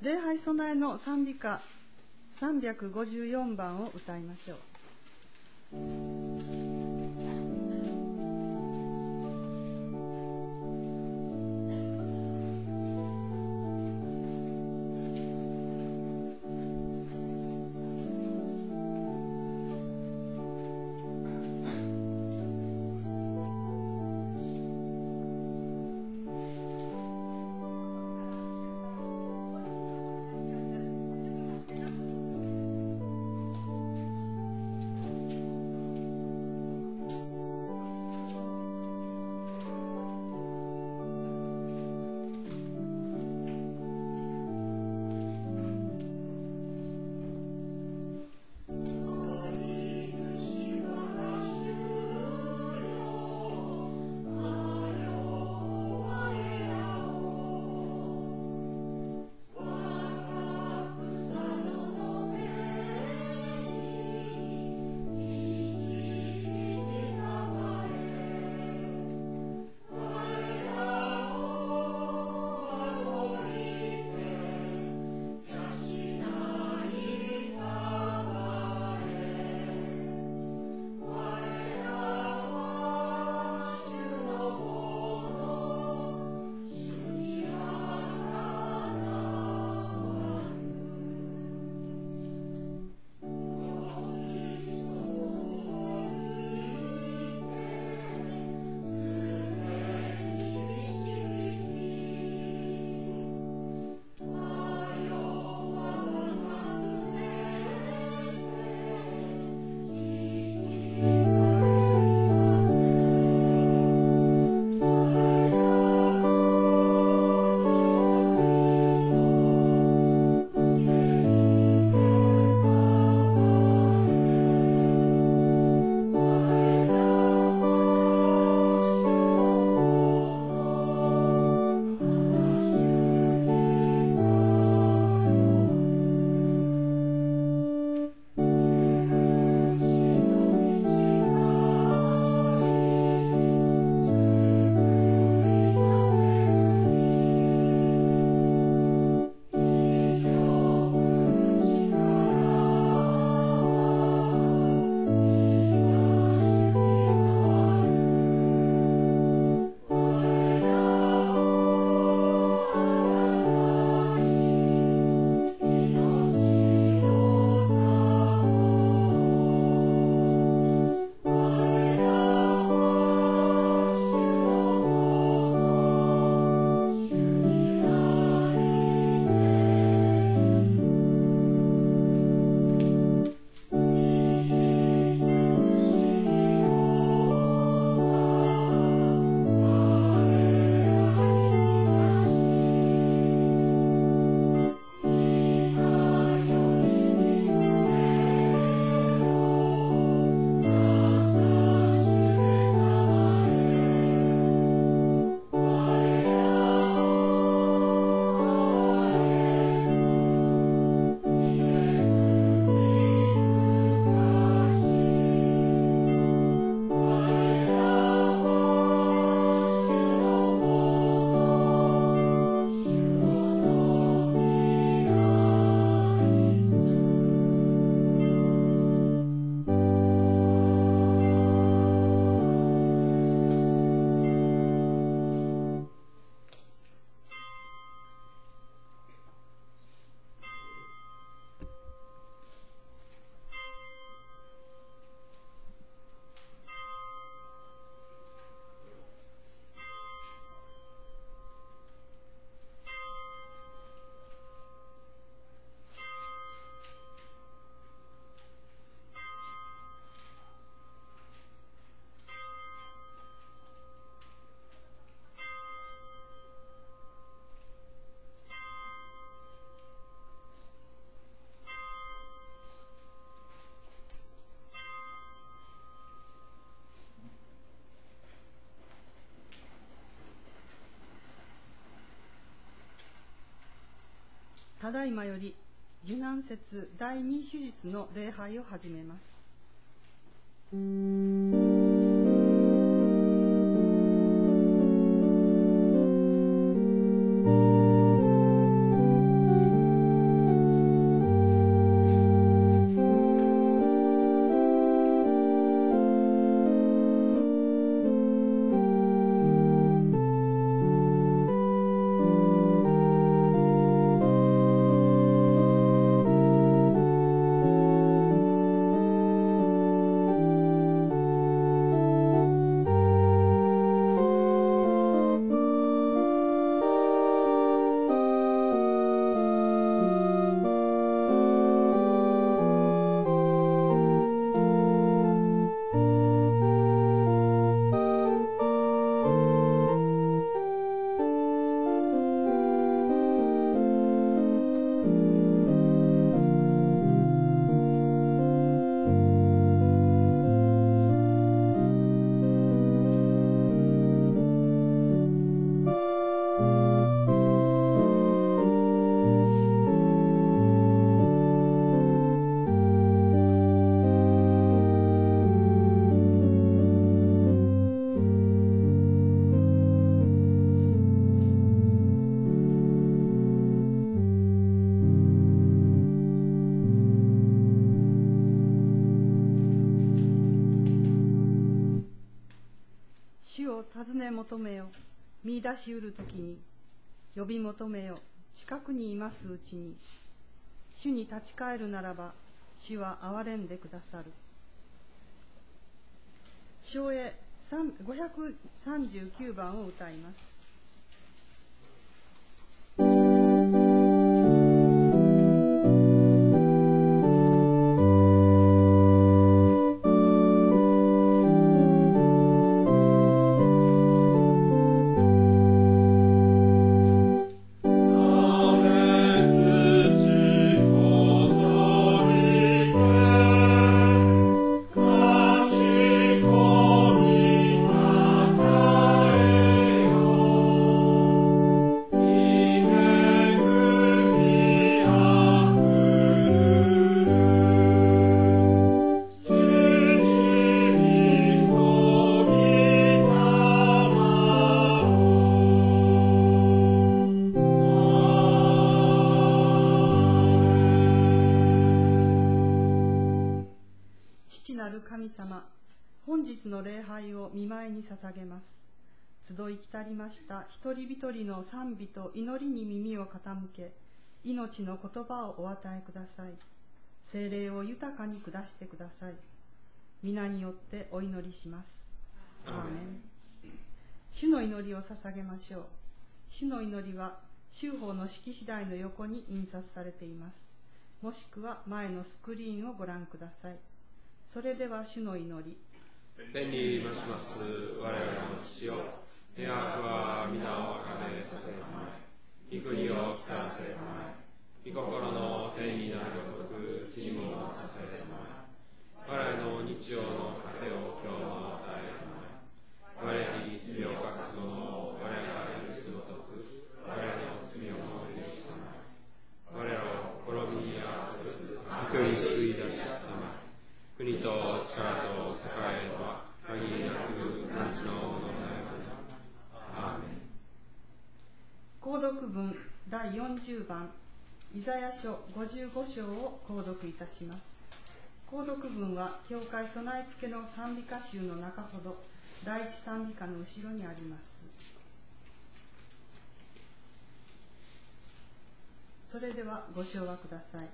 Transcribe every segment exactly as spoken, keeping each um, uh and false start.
礼拝備えの賛美歌さんびゃくごじゅうよんばんを歌いましょう。ただいまより受難節第二手術の礼拝を始めます。 尋ね求めよ、見出しうるときに、呼び求めよ、近くにいますうちに。主に立ち返るならば、主は憐れんでくださる。唱詠ごひゃくさんじゅうきゅうばんを歌います。神様、本日の礼拝を御前に捧げます。集い来たりました一人一人の賛美と祈りに耳を傾け、命の言葉をお与えください。聖霊を豊かに下してください。皆によってお祈りします。アーメン。主の祈りを捧げましょう。主の祈りは修法の式次第の横に印刷されています。もしくは前のスクリーンをご覧ください。それでは主の祈り。 天に増します我らの父よ、願わくは皆をあがめさせたまえ、御国を来たらせたまえ、御心の天になるごとく地にもさせたまえ。我らの日曜の糧を今日も与えたまえ。我に罪を犯す者を我らが許すごとく我らの罪をも許したまえ。我らを滅びに合わせず悪に救い出したまえ。国と力と栄とは限りなく何時のものなればな。アーメン。 購読文だいよんじゅうばん、イザヤ書ごじゅうご章を購読いたします。購読文は教会備え付けの賛美歌集の中ほど第一賛美歌の後ろにあります。それではご唱和ください。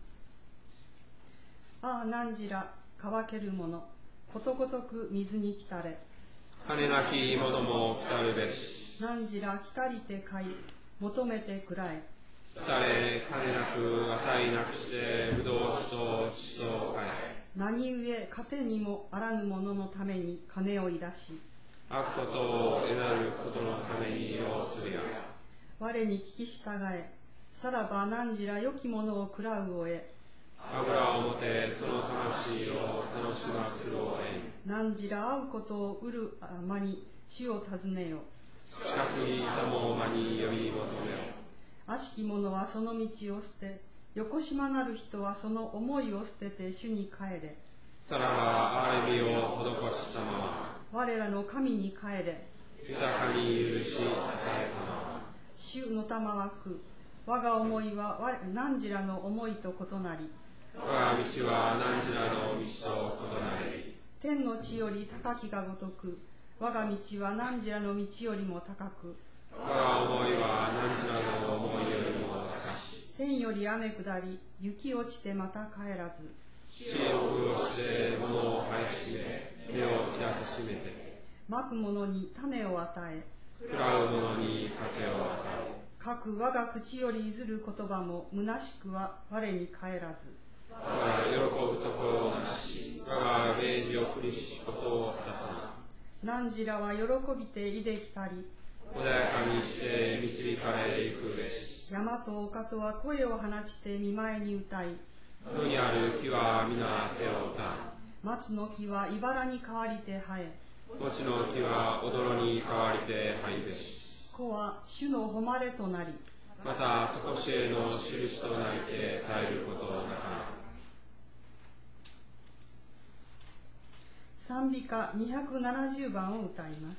ああ汝ら乾ける者、ことごとく水に来たれ。 金なき者も来たるべし。 汝ら来たりて買い、求めてくらえ。 来たれ金なく値なくしてぶどう酒と血と買え。 何故糧にもあらぬ者のために金をいだし、 悪ことを得なることのために要するや。 我に聞き従え、さらば汝ら良きものを食らうを得。 油をもてその魂を楽しませるを得ん。 汝ら会うことを得るあまに主を尋ねよ。 近くにいたもまに呼び求めよ。 悪しき者はその道を捨て、よこしまなる人はその思いを捨てて主に帰れ。 さらば憐れみを施したまま、 我らの神に帰れ。 豊かに許し与えたまま。 主の玉はく、我が思いは汝らの思いと異なり、 我が道は汝らの道と異なり。 天の地より高きがごとく、我が道は汝らの道よりも高く、 我が思いは汝らの思いよりも高し。 天より雨下り、雪落ちてまた帰らず。 地を苦労して物を生えしめ、根を抱さしめて。 まく者に種を与え、 食らう者に糧を与え。 かく我が口よりいずる言葉も虚しくは我に帰らず。 我が喜ぶところをなし、我が命じを繰りしことを果たさな。汝らは喜びていできたり、 穏やかにして導かれていくべし。 山と丘とは声を放ちて見舞いに歌い、 野にある木は皆手を歌う。 松の木は茨に変わりて生え、 餅の木は踊に変わりて生えべし。 子は主の誉れとなり、 また常しえの印となりて絶えることなかな。 賛美歌にひゃくななじゅうばんを歌います。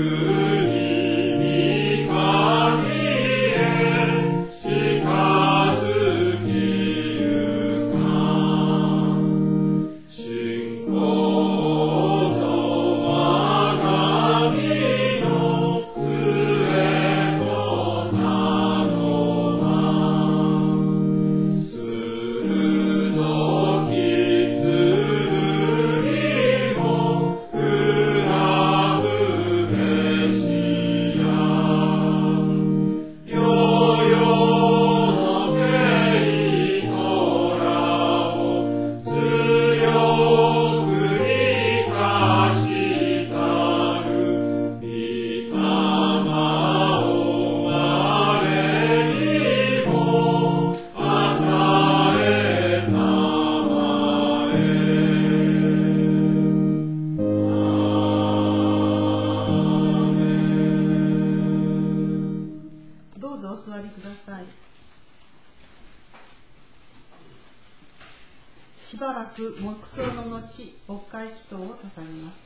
しばらく黙想の後、牧会祈祷を捧げます。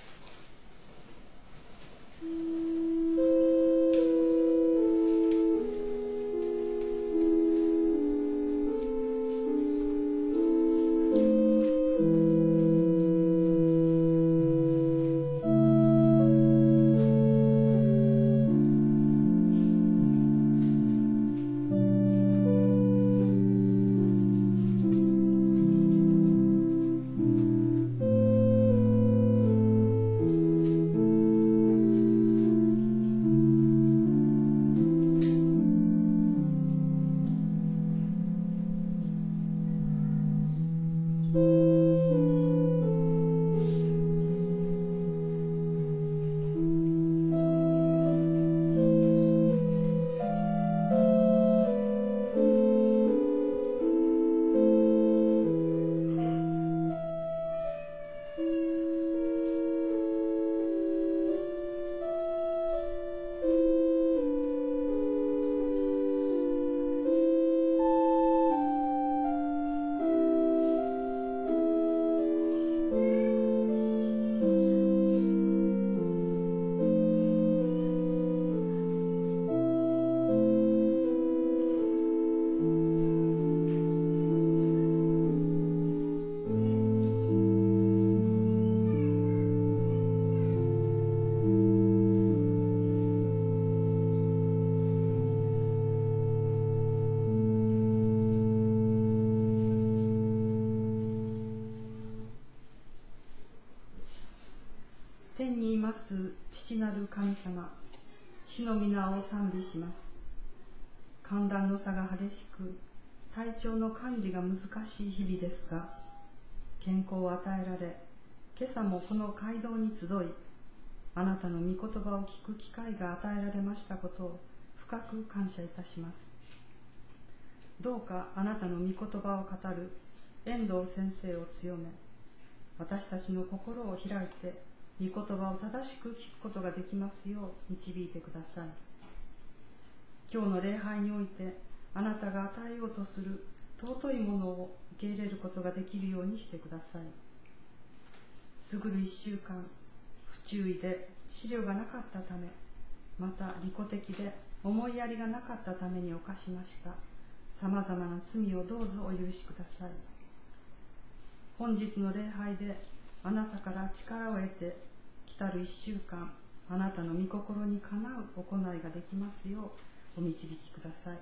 天にいます父なる神様、主の皆を賛美します。寒暖の差が激しく、体調の管理が難しい日々ですが、健康を与えられ、今朝もこの街道に集い、あなたの御言葉を聞く機会が与えられましたことを深く感謝いたします。どうかあなたの御言葉を語る遠藤先生を強め、私たちの心を開いて御言葉を正しく聞くことができますよう導いてください。今日の礼拝においてあなたが与えようとする尊いものを受け入れることができるようにしてください。過ぐる一週間、不注意で資料がなかったため、また利己的で思いやりがなかったために犯しましたさまざまな罪をどうぞお許しください。本日の礼拝であなたから力を得て、来たる一週間、あなたの御心にかなう行いができますようお導きください。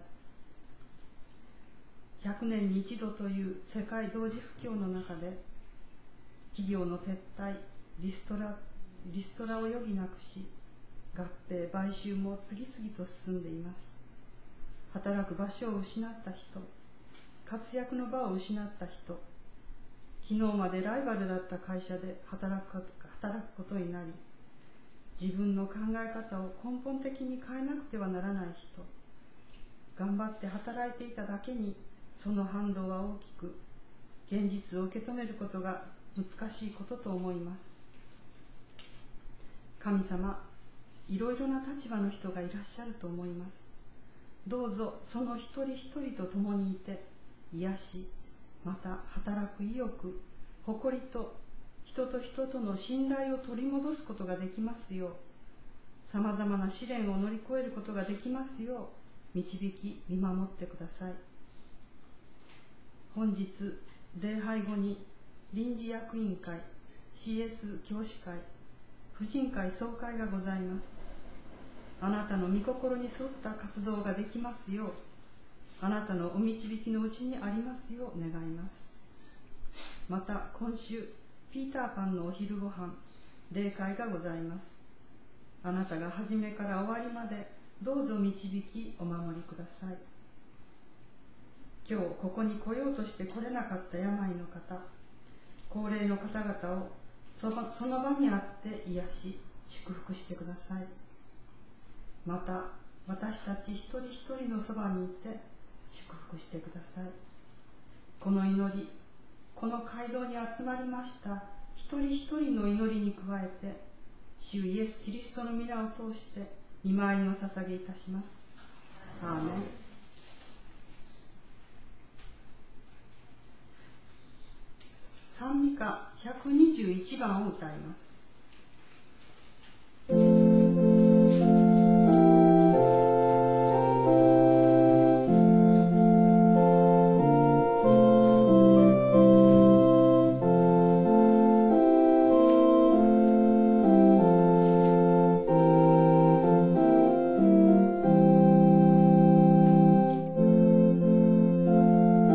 ひゃくねんに一度という世界同時不況の中で、企業の撤退、リストラ、リストラを余儀なくし、合併、買収も次々と進んでいます。働く場所を失った人、活躍の場を失った人、昨日までライバルだった会社で働く働くことになり、自分の考え方を根本的に変えなくてはならない人、頑張って働いていただけにその反動は大きく、現実を受け止めることが難しいことと思います。神様、いろいろな立場の人がいらっしゃると思います。どうぞその一人一人と共にいて、癒し、また働く意欲、誇りと人と人との信頼を取り戻すことができますよう、 さまざまな試練を乗り越えることができますよう導き見守ってください。本日礼拝後に臨時役員会、 シーエス 教師会、婦人会総会がございます。あなたの御心に沿った活動ができますよう、あなたのお導きのうちにありますよう願います。また今週ピーターパンのお昼ご飯、礼会がございます。あなたが初めから終わりまでどうぞ導きお守りください。今日ここに来ようとして来れなかった病の方、高齢の方々をその、その場にあって癒し祝福してください。また私たち一人一人のそばにいて祝福してください。この祈り、この街道に集まりました一人一人の祈りに加えて、主イエス・キリストの皆を通して御前にお捧げいたします。アーメン。賛美歌ひゃくにじゅういちばんを歌います。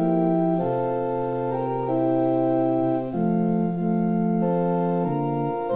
「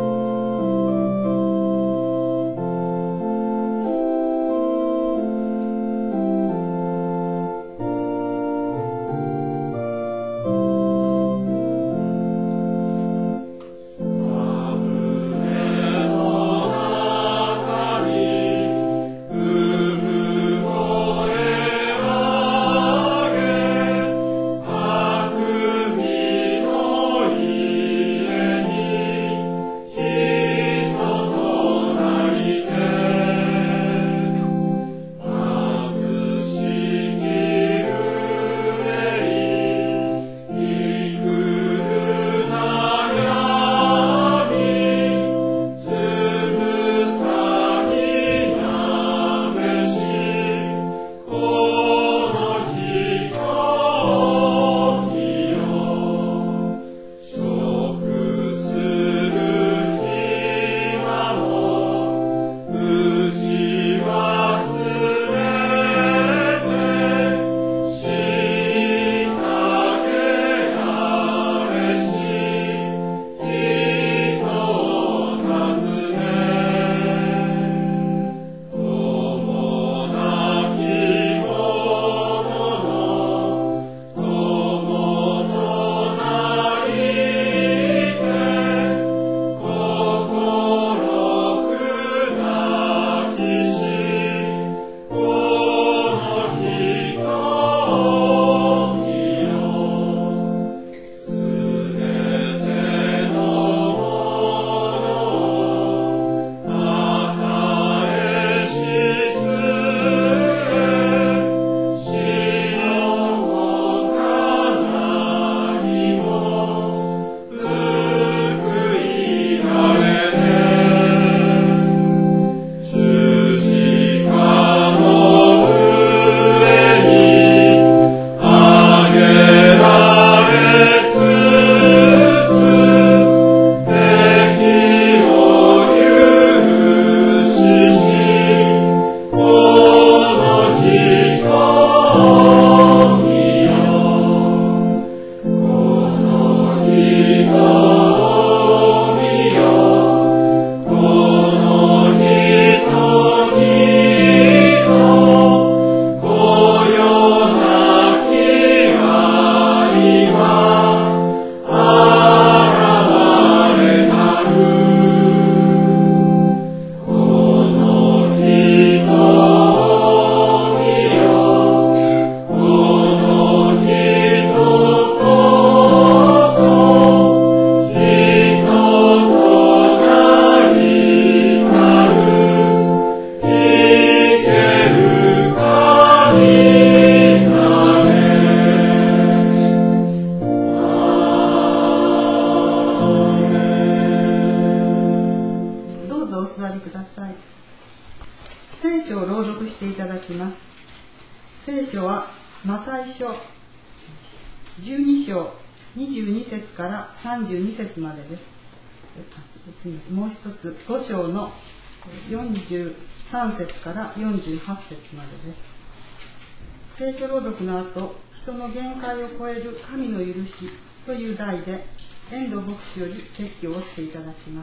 聖書を朗読していただきます。聖書はマタイ書じゅうに章にじゅうに節からさんじゅうに節までです。もう一つご章のよんじゅうさん節からよんじゅうはち節までです。聖書朗読の後、人の限界を超える神の許しという題で遠藤牧師より説教をしていただきます。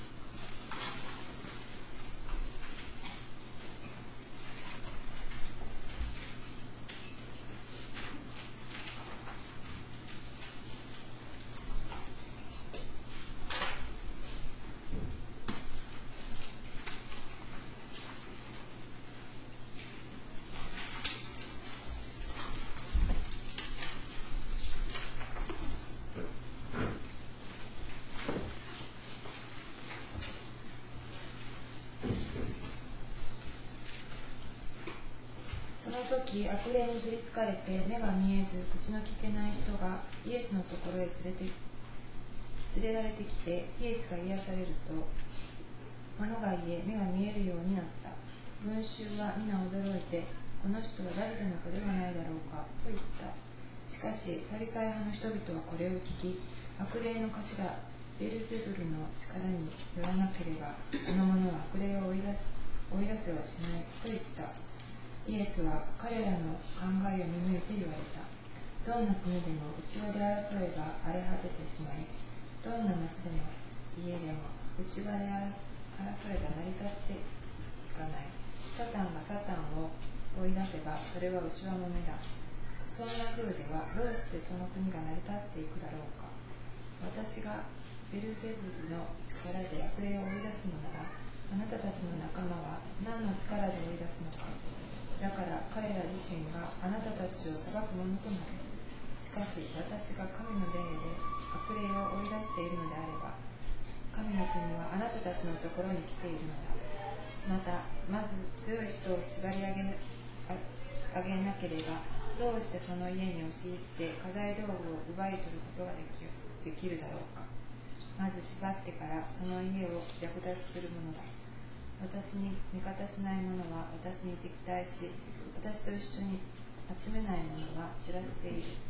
時悪霊に取りつかれて目が見えず口の聞けない人がイエスのところへ連れて連れられてきて、イエスが癒されると物が言え目が見えるようになった。群衆は皆驚いて、この人はダビデの子ではないだろうかと言った。しかしファリサイ派の人々はこれを聞き、悪霊の頭ベルゼブルの力によらなければこの者は悪霊を追い出す追い出せはしないと言った。イエスは彼らの考えを見抜いて言われた。どんな国でも内輪で争えば荒れ果ててしまい、どんな町でも家でも内輪で争えば成り立っていかない。サタンがサタンを追い出せばそれは内輪もめだ。そんな風ではどうしてその国が成り立っていくだろうか。私がベルゼブルの力で悪霊を追い出すのなら、あなたたちの仲間は何の力で追い出すのか。だから彼ら自身があなたたちを裁くものとなる。しかし私が神の霊で悪霊を追い出しているのであれば、神の国はあなたたちのところに来ているのだ。またまず強い人を縛り上げ、あげなければ、どうしてその家に押し入って家財道具を奪い取ることができる、できるだろうか。まず縛ってからその家を略奪するものだ。私に味方しない者は私に敵対し、私と一緒に集めない者は散らしている。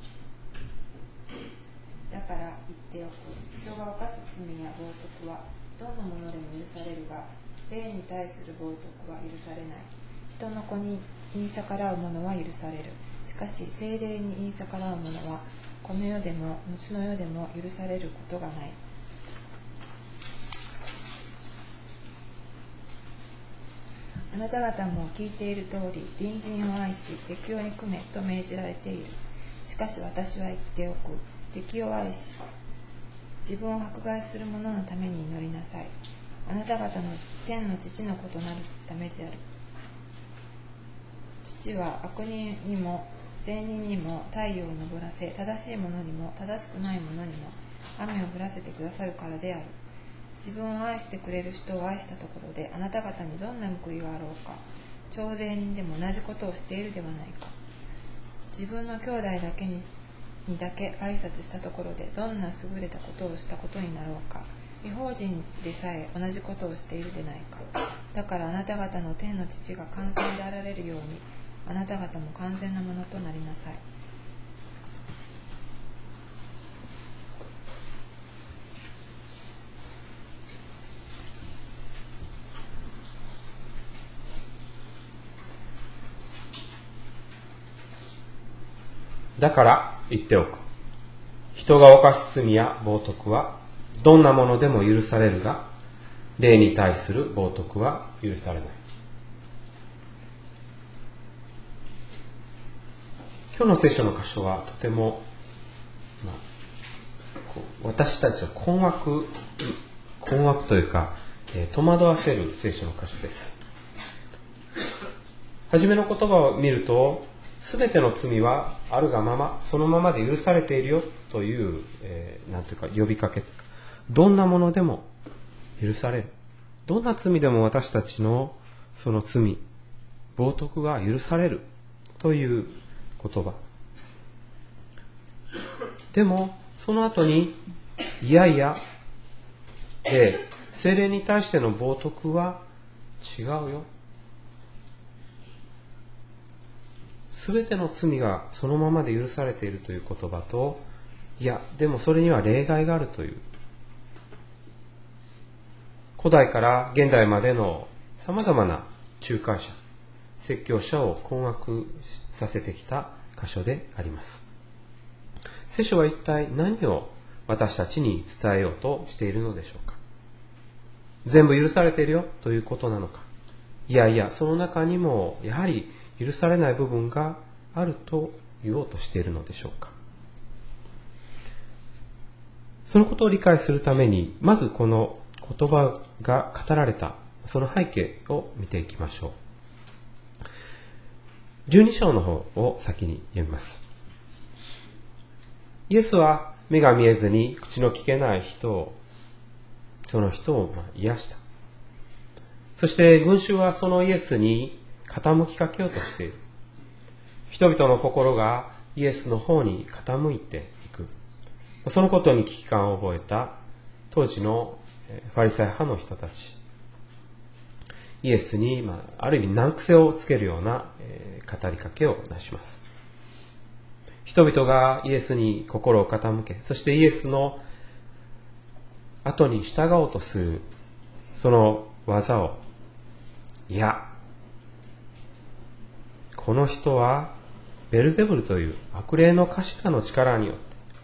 だから言っておく。人が犯す罪や冒涜はどんなものでも許されるが、霊に対する冒涜は許されない。人の子に言い逆らう者は許される。しかし聖霊に言い逆らう者はこの世でも後の世でも許されることがない。あなた方も聞いている通り、隣人を愛し敵を憎めと命じられている。しかし私は言っておく。敵を愛し自分を迫害する者のために祈りなさい。あなた方の天の父の子となるためである。父は悪人にも善人にも太陽を昇らせ、正しい者にも正しくない者にも雨を降らせてくださるからである。自分を愛してくれる人を愛したところであなた方にどんな報いがあろうか。徴税人でも同じことをしているではないか。自分の兄弟だけににだけ挨拶したところでどんな優れたことをしたことになろうか。異邦人でさえ同じことをしているでないか。だからあなた方の天の父が完全であられるように、あなた方も完全なものとなりなさい。 だから言っておく。人が犯す罪や冒涜はどんなものでも許されるが、霊に対する冒涜は許されない。今日の聖書の箇所はとても、まあ、こう私たちを困惑、困惑というか、えー、戸惑わせる聖書の箇所です。はじめの言葉を見ると、すべての罪はあるがまま、そのままで許されているよという、えー、なんというか呼びかけ。どんなものでも許される。どんな罪でも私たちのその罪、冒涜が許されるという言葉。でも、その後に、いやいや、で、聖霊に対しての冒涜は違うよ。 すべての罪がそのままで許されているという言葉と、いやでもそれには例外があるという、古代から現代までのさまざまな仲介者、説教者を困惑させてきた箇所であります。聖書は一体何を私たちに伝えようとしているのでしょうか。全部許されているよということなのか、いやいやその中にもやはり許されない部分があると言おうとしているのでしょうか。そのことを理解するために、まずこの言葉が語られたその背景を見ていきましょう。じゅうに章の方を先に読みます。イエスは目が見えずに口の聞けない人を、その人を癒した。そして群衆はそのイエスに傾きかけようとしている。人々の心がイエスの方に傾いていく。そのことに危機感を覚えた当時のファリサイ派の人たち。イエスに、まあ、ある意味難癖をつけるような、えー、語りかけをなします。人々がイエスに心を傾け、そしてイエスの後に従おうとするその技を、いや、この人はベルゼブルという悪霊の頭の力によって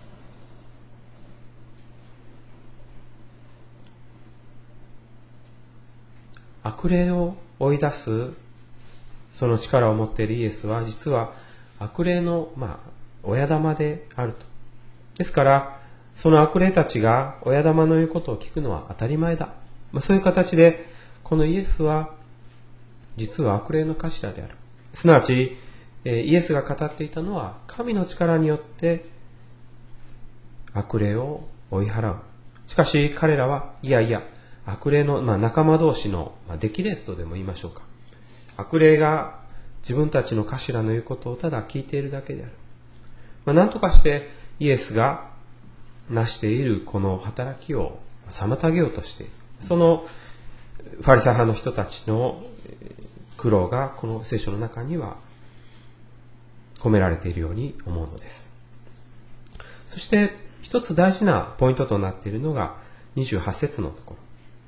悪霊を追い出すその力を持っているイエスは、実は悪霊の、まあ、親玉であると。ですからその悪霊たちが親玉の言うことを聞くのは当たり前だ、まあ、そういう形でこのイエスは実は悪霊の頭である。すなわちイエスが語っていたのは、神の力によって悪霊を追い払う。しかし彼らはいやいや、悪霊の、まあ、仲間同士の、まあ、出来レースとでも言いましょうか。悪霊が自分たちの頭の言うことをただ聞いているだけである。まあ、何とかしてイエスが成しているこの働きを妨げようとしている。そのファリサイ派の人たちの苦労がこの聖書の中には込められているように思うのです。そして一つ大事なポイントとなっているのがにじゅうはち節のところ。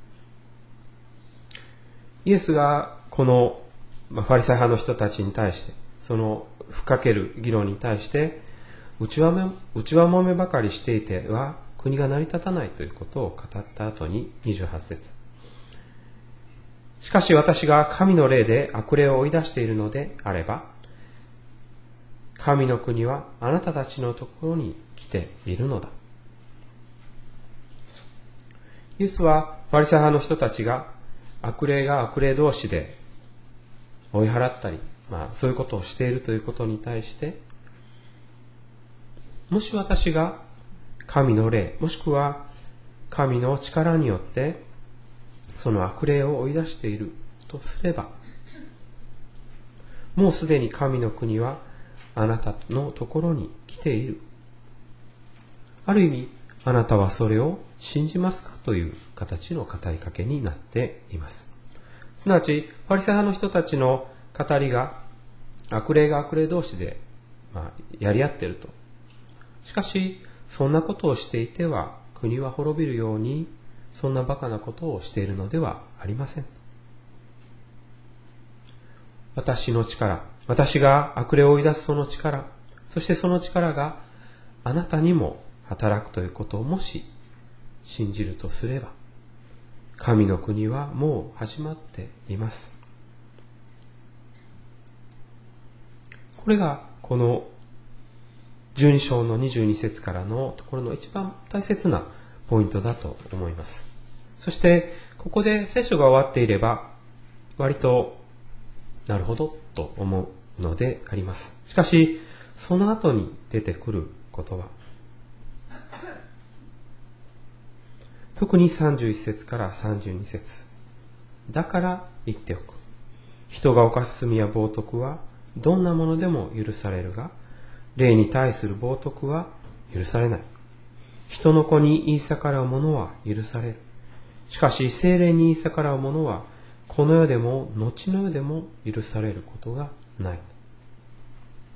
イエスがこのファリサイ派の人たちに対して、そのふかける議論に対して内輪も、内輪もめばかりしていては国が成り立たないということを語った後ににじゅうはち節。しかし私が神の霊で悪霊を追い出しているのであれば、神の国はあなたたちのところに来ているのだ。イエスはファリサイ派の人たちが悪霊が悪霊同士で追い払ったり、まあ、そういうことをしているということに対して、もし私が神の霊、もしくは神の力によってその悪霊を追い出しているとすれば、もうすでに神の国はあなたのところに来ている。ある意味、あなたはそれを信じますかという形の語りかけになっています。すなわち、ファリサイ派の人たちの語りが、悪霊が悪霊同士で、まあ、やり合っていると。しかし、そんなことをしていては、国は滅びるように、そんなバカなことをしているのではありません。私の力、私が悪霊を追い出すその力、そしてその力があなたにも働くということをもし信じるとすれば、神の国はもう始まっています。これがこのじゅうに章のにじゅうに節からのところの一番大切なポイントだと思います。そしてここで聖書が終わっていれば割となるほどと思うのであります。しかしその後に出てくる言葉、特にさんじゅういち節からさんじゅうに節、だから言っておく。人が犯す罪や冒涜はどんなものでも許されるが、霊に対する冒涜は許されない。人の子に言い逆らう者は許される。しかし聖霊に言い逆らう者はこの世でも後の世でも許されることがない。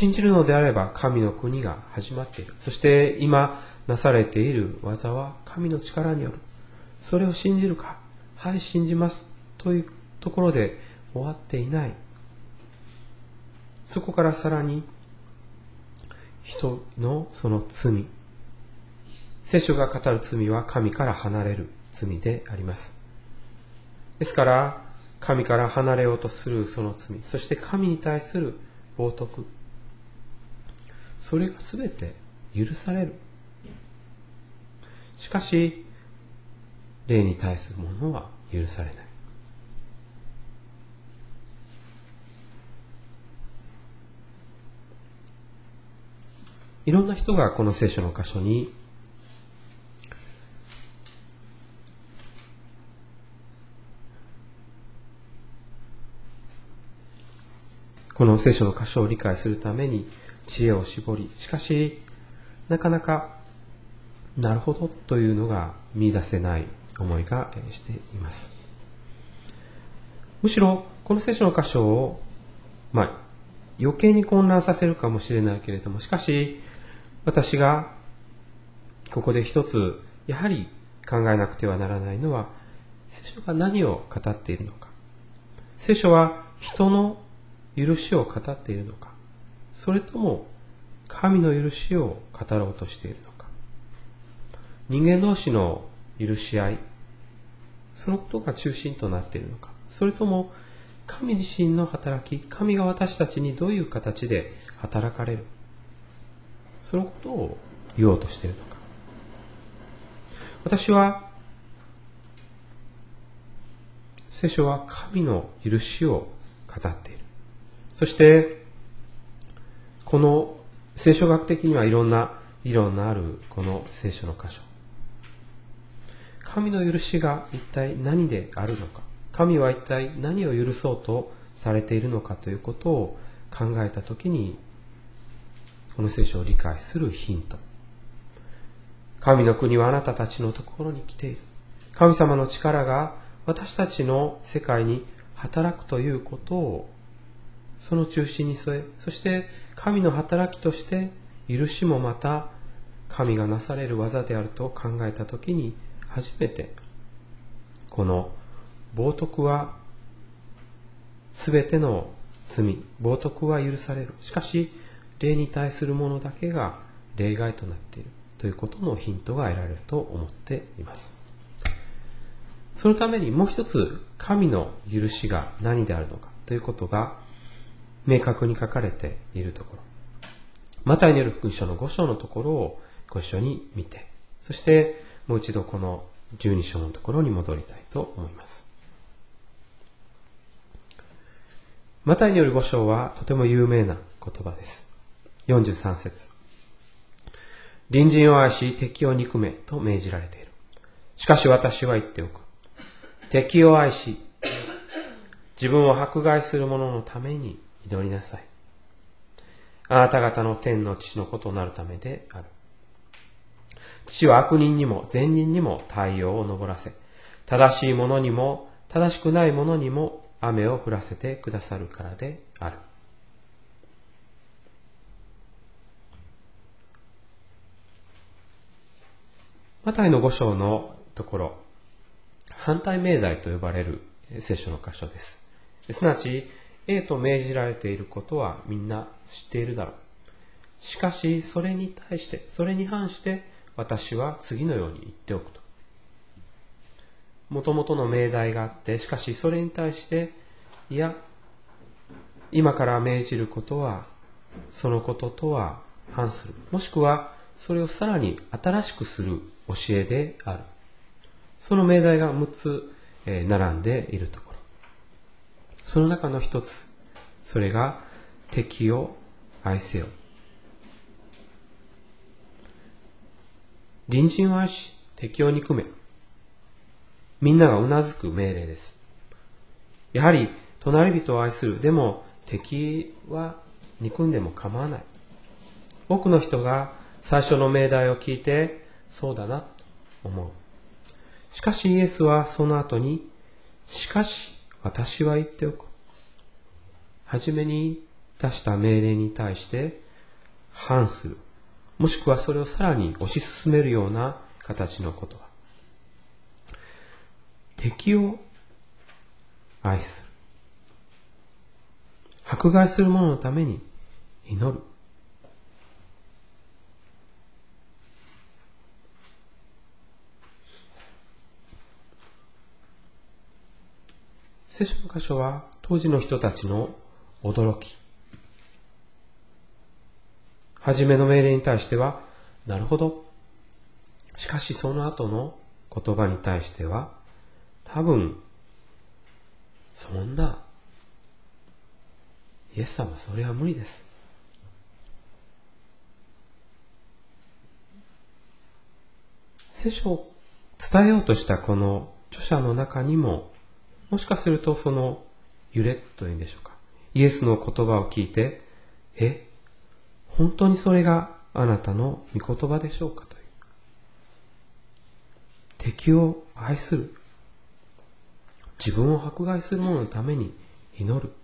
信じるのであれば神の国が始まっている。そして今なされている技は神の力による。それを信じるか。はい、信じます。というところで終わっていない。そこからさらに人のその罪。聖書が語る罪は神から離れる罪であります。ですから、神から離れようとするその罪、そして神に対する冒涜、それがすべて許される。しかし、霊に対するものは許されない。いろんな人がこの聖書の箇所にこの聖書の箇所を理解するために知恵を絞り、しかしなかなかなるほどというのが見出せない思いがしています。むしろこの聖書の箇所を、まあ、余計に混乱させるかもしれないけれども、しかし私がここで一つやはり考えなくてはならないのは、聖書が何を語っているのか。聖書は人の許しを語っているのか、それとも神の許しを語ろうとしているのか。人間同士の許し合い、そのことが中心となっているのか、それとも神自身の働き、神が私たちにどういう形で働かれる、そのことを言おうとしているのか。私は聖書は神の許しを語っている。そしてこの聖書学的にはいろんな議論のあるこの聖書の箇所、神の許しが一体何であるのか、神は一体何を許そうとされているのかということを考えたときに、この聖書を理解するヒント。神の国はあなたたちのところに来ている。神様の力が私たちの世界に働くということをその中心に据え、そして神の働きとして許しもまた神がなされる技であると考えたときに、初めてこの冒涜はすべての罪、冒涜は許される。しかし霊に対するものだけが例外となっているということのヒントが得られると思っています。そのためにもう一つ、神の許しが何であるのかということが明確に書かれているところ、マタイによる福音書のご章のところをご一緒に見て、そしてもう一度このじゅうに章のところに戻りたいと思います。マタイによるご章はとても有名な言葉です。よんじゅうさん節、隣人を愛し敵を憎めと命じられている。しかし私は言っておく。敵を愛し自分を迫害する者のために祈りなさい。あなた方の天の父の子となるためである。父は悪人にも善人にも太陽を昇らせ、正しい者にも正しくない者にも雨を降らせてくださるからである。マタイのご章のところ、反対命題と呼ばれる聖書の箇所です。すなわち、A と命じられていることはみんな知っているだろう。しかし、それに対して、それに反して、私は次のように言っておくと。もともとの命題があって、しかしそれに対して、いや、今から命じることは、そのこととは反する。もしくは、それをさらに新しくする教えである。その命題がむっつ、えー、並んでいるところ。その中の一つ、それが敵を愛せよ。隣人を愛し敵を憎め。みんながうなずく命令です。やはり隣人を愛する。でも敵は憎んでも構わない。多くの人が最初の命題を聞いてそうだなと思う。しかしイエスはその後に、しかし私は言っておく。はじめに出した命令に対して反する、もしくはそれをさらに推し進めるような形の言葉。敵を愛する。迫害する者のために祈る。聖書の箇所は当時の人たちの驚き、初めの命令に対してはなるほど、しかしその後の言葉に対しては多分そんな、イエス様それは無理です。聖書を伝えようとしたこの著者の中にも、もしかするとその揺れというんでしょうか、イエスの言葉を聞いて、え、本当にそれがあなたの御言葉でしょうかという。敵を愛する。自分を迫害する者のために祈る。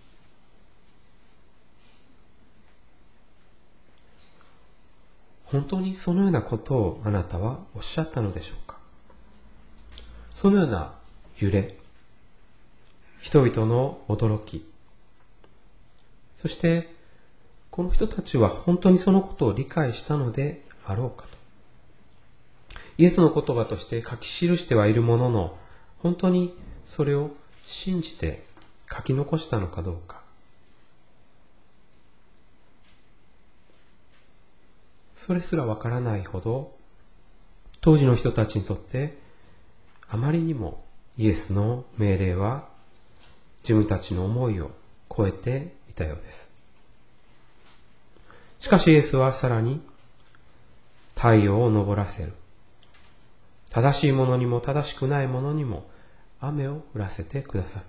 本当にそのようなことをあなたはおっしゃったのでしょうか。そのような揺れ、人々の驚き、そしてこの人たちは本当にそのことを理解したのであろうかと。イエスの言葉として書き記してはいるものの、本当にそれを信じて書き残したのかどうか。それすらわからないほど、当時の人たちにとってあまりにもイエスの命令は自分たちの思いを超えていたようです。しかしイエスはさらに、太陽を昇らせる。正しいものにも正しくないものにも雨を降らせてくださる。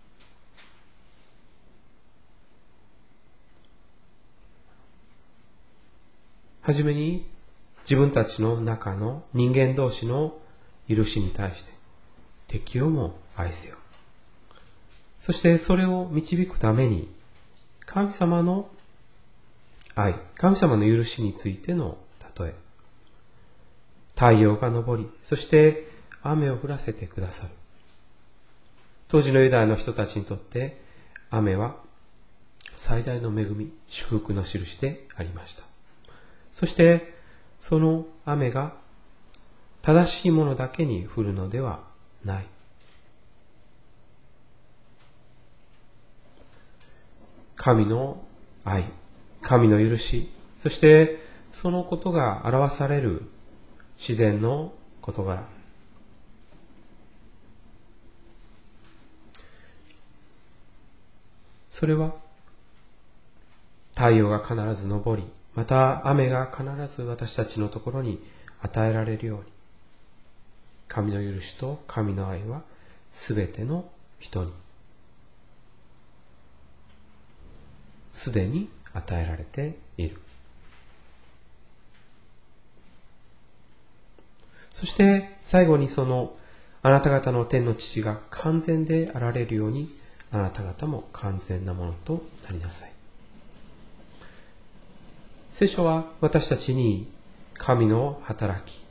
はじめに自分たちの中の人間同士の許しに対して敵をも愛せよ。そしてそれを導くために神様の愛、神様の許しについての例え。太陽が昇り、そして雨を降らせてくださる。当時のユダヤの人たちにとって雨は最大の恵み、祝福の印でありました。そしてその雨が正しいものだけに降るのではない。神の愛、神の許し、そしてそのことが表される自然の事柄。それは太陽が必ず昇り、また雨が必ず私たちのところに与えられるように、神の許しと神の愛はすべての人にすでに与えられている。そして最後にそのあなた方の天の父が完全であられるように、あなた方も完全なものとなりなさい。聖書は私たちに神の働き、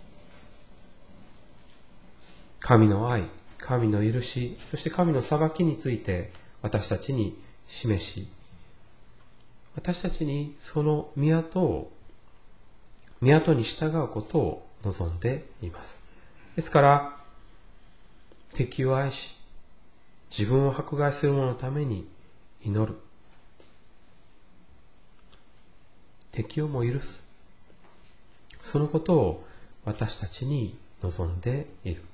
神の愛、神の許し、そして神の裁きについて私たちに示し、私たちにその宮を、宮に従うことを望んでいます。ですから、敵を愛し、自分を迫害する者のために祈る。敵をも許す。そのことを私たちに望んでいる。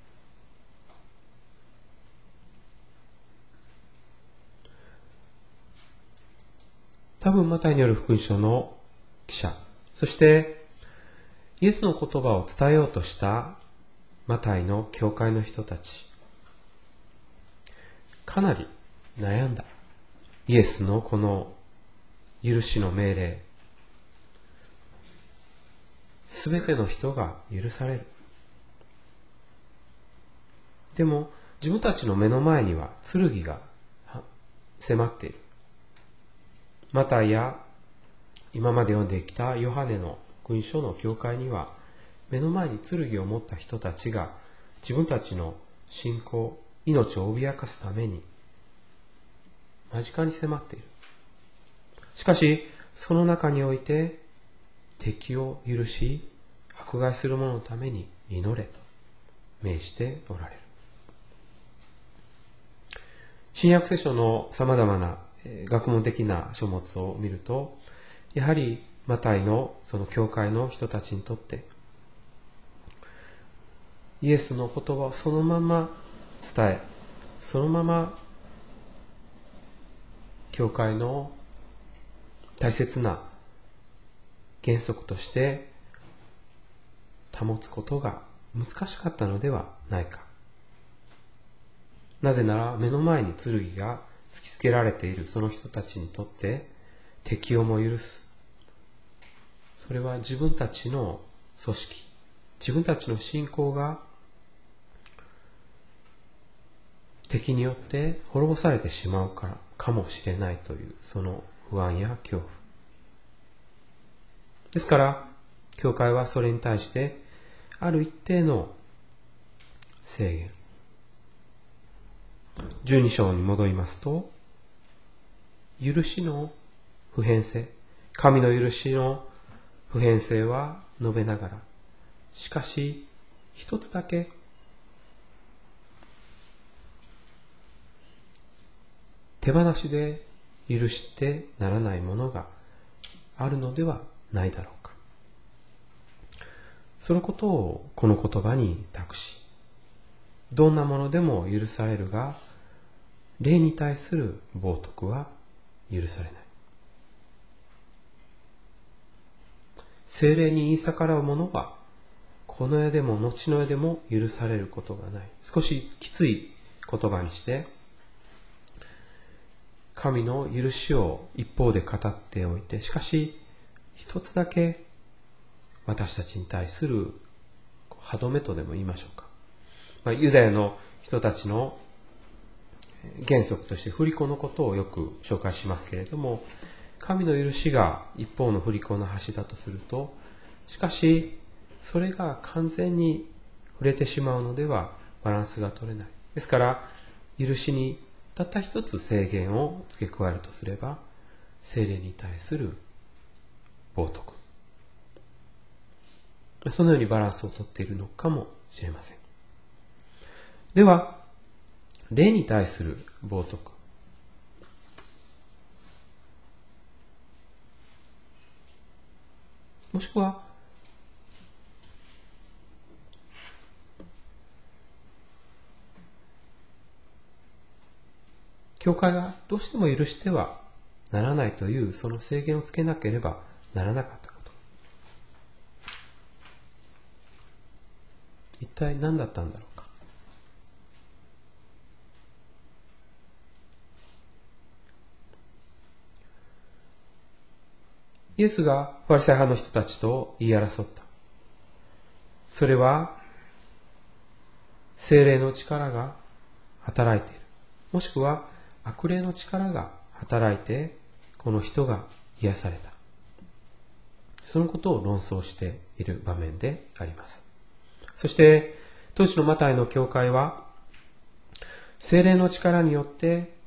多分マタイによる福音書の記者、そしてイエスの言葉を伝えようとしたマタイの教会の人たち、かなり悩んだ。イエスのこの許しの命令、すべての人が許される。でも自分たちの目の前には剣が迫っている。 マタイや今まで読んできたヨハネの福音書の教会には、目の前に剣を持った人たちが自分たちの信仰、命を脅かすために間近に迫っている。しかし、その中において敵を許し、迫害する者のために祈れと命じておられる。新約聖書の様々な学問的な書物を見ると、やはりマタイのその教会の人たちにとって、イエスの言葉をそのまま伝え、そのまま教会の大切な原則として保つことが難しかったのではないか。なぜなら目の前に剣が突きつけられているその人たちにとって適用も許す。それは自分たちの組織、自分たちの信仰が敵によって滅ぼされてしまうからかもしれないというその不安や恐怖。ですから、教会はそれに対してある一定の制限。じゅうに章に戻りますと、許しの普遍性、神の許しの普遍性は述べながら、しかし一つだけ手放しで許してならないものがあるのではないだろうか。そのことをこの言葉に託し、どんなものでも許されるが、霊に対する冒涜は許されない。聖霊に言い逆らう者は、この世でも後の世でも許されることがない。少しきつい言葉にして、神の許しを一方で語っておいて、しかし一つだけ私たちに対する歯止めとでも言いましょうか。まあ、ユダヤの人たちの原則として振り子のことをよく紹介しますけれども、神の許しが一方の振り子の端だとすると、しかしそれが完全に触れてしまうのではバランスが取れない。ですから許しにたった一つ制限を付け加えるとすれば、聖霊に対する冒涜。そのようにバランスをとっているのかもしれません。では、霊に対する冒涜。もしくは、教会がどうしても許してはならないというその制限をつけなければならなかったこと。一体何だったんだろうか。イエスがファリサイ派の人たちと言い争った。それは聖霊の力が働いている。もしくは悪霊の力が働いてこの人が癒された。そのことを論争している場面であります。そして当時のマタイの教会は聖霊の力によって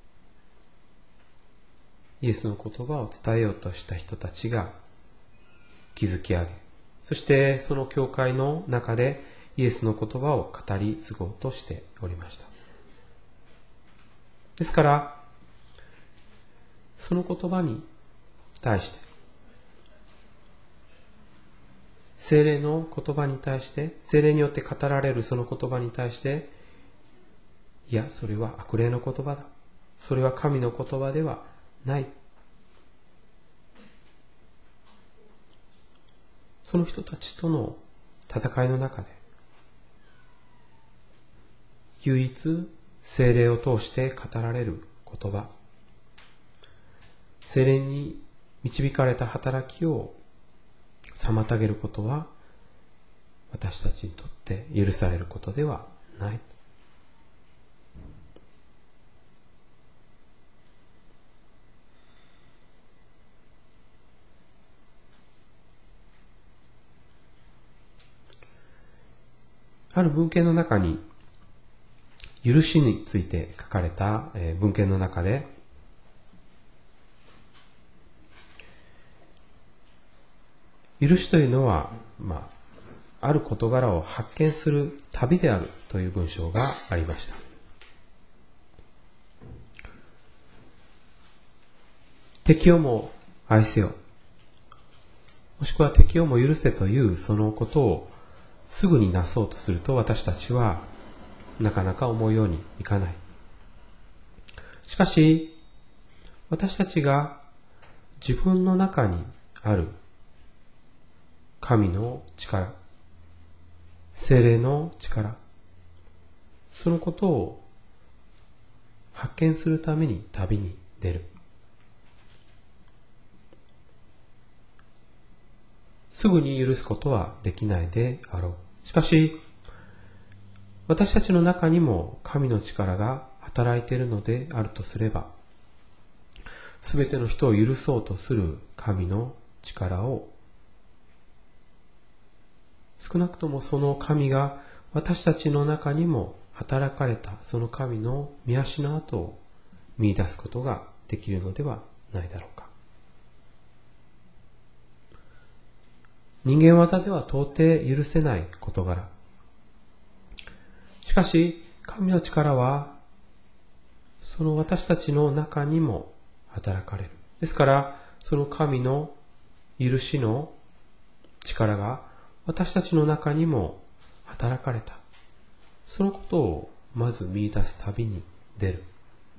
イエスの言葉を伝えようとした人たちが築き上げ、そしてその教会の中でイエスの言葉を語り継ごうとしておりました。ですから、その言葉に対して、聖霊の言葉に対して、聖霊によって語られるその言葉に対して、いや、それは悪霊の言葉だ。それは神の言葉ではない。その人たちとの戦いの中で、唯一聖霊を通して語られる言葉、聖霊に導かれた働きを妨げることは私たちにとって許されることではない。 ある文献の中に、許しについて書かれた文献の中で、許しというのは、まあ、ある事柄を発見する旅であるという文章がありました。敵をも愛せよ。もしくは敵をも許せというそのことをすぐになそうとすると私たちはなかなか思うようにいかない。しかし、私たちが自分の中にある神の力、聖霊の力、そのことを発見するために旅に出る。すぐに許すことはできないであろう。しかし、私たちの中にも神の力が働いているのであるとすれば、すべての人を許そうとする神の力を、少なくともその神が私たちの中にも働かれたその神の御足の跡を見出すことができるのではないだろうか。人間技では到底許せない事柄。しかし、神の力はその私たちの中にも働かれる。ですから、その神の許しの力が私たちの中にも働かれた。そのことをまず見出す旅に出る。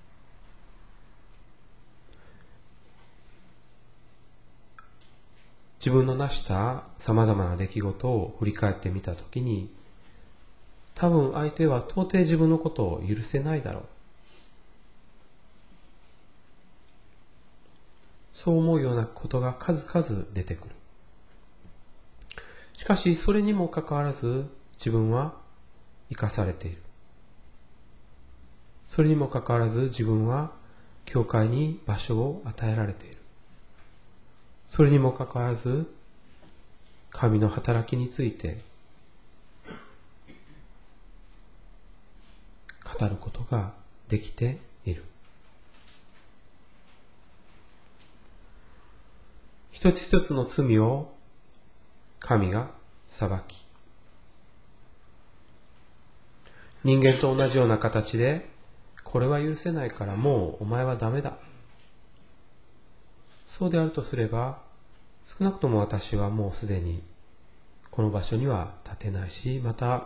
自分の成した様々な出来事を振り返ってみたときに、多分相手は到底自分のことを許せないだろう。そう思うようなことが数々出てくる。しかし、それにもかかわらず、自分は生かされている。それにもかかわらず、自分は教会に場所を与えられている。それにもかかわらず、神の働きについて語ることができている。一つ一つの罪を神が裁き、人間と同じような形で、これは許せないからもうお前はダメだ。そうであるとすれば、少なくとも私はもうすでにこの場所には立てないし、また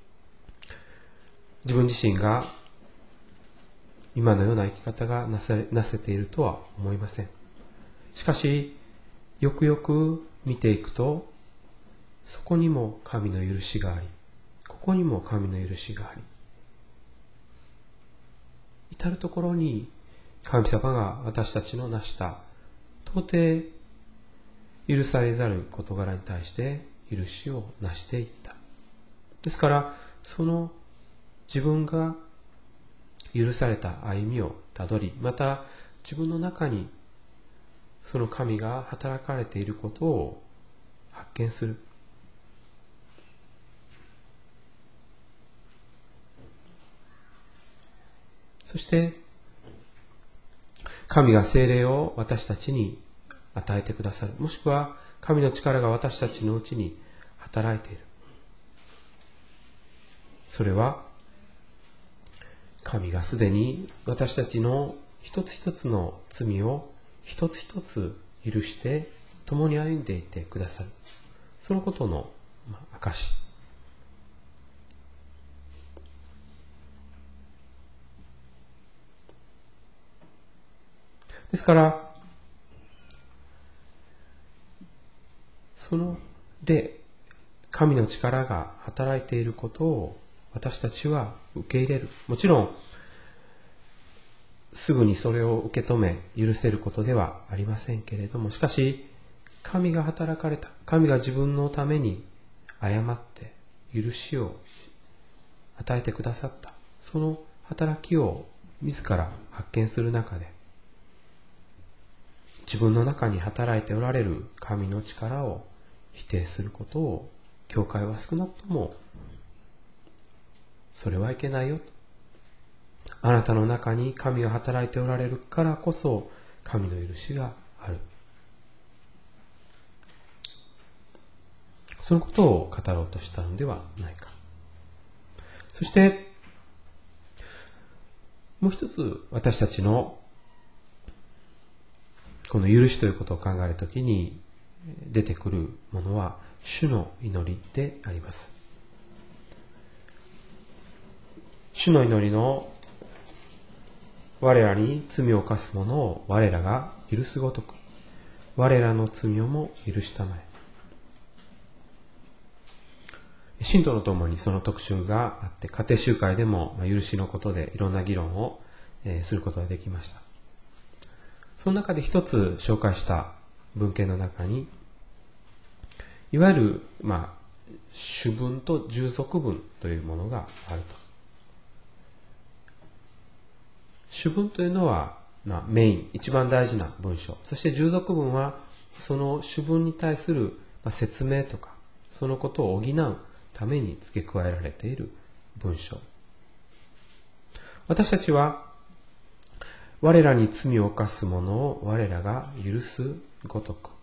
自分自身が今のような生き方がなせ、なせているとは思いません。しかし、よくよく見ていくと、そこにも神の許しがあり、ここにも神の許しがあり、至るところに神様が私たちの成した到底許されざる事柄に対して許しをなしていった。ですから、その自分が許された歩みをたどり、また自分の中にその神が働かれていることを発見する。そして、神が聖霊を私たちに与えてくださる。もしくは、神の力が私たちのうちに働いている。それは、神がすでに私たちの一つ一つの罪を一つ一つ許して共に歩んでいてくださる。そのことの証。ですから、その霊、神の力が働いていることを私たちは受け入れる。もちろん、すぐにそれを受け止め、許せることではありませんけれども、しかし、神が働かれた。神が自分のために誤って許しを与えてくださった。その働きを自ら発見する中で、自分の中に働いておられる神の力を否定することを教会は少なくともそれはいけないよ。あなたの中に神が働いておられるからこそ神の許しがある。そのことを語ろうとしたのではないか。そしてもう一つ、私たちのこの許しということを考えるときに出てくるものは主の祈りであります。主の祈りの我らに罪を犯す者を我らが許すごとく、我らの罪をも許したまえ。信徒のともにその特集があって、家庭集会でも許しのことでいろんな議論をすることができました。その中で一つ紹介した文献の中に、いわゆる、まあ、主文と従属文というものがあると。主文というのは、まあ、メイン、一番大事な文章。そして従属文は、その主文に対する説明とか、そのことを補うために付け加えられている文章。私たちは、我らに罪を犯す者を我らが許すごとく、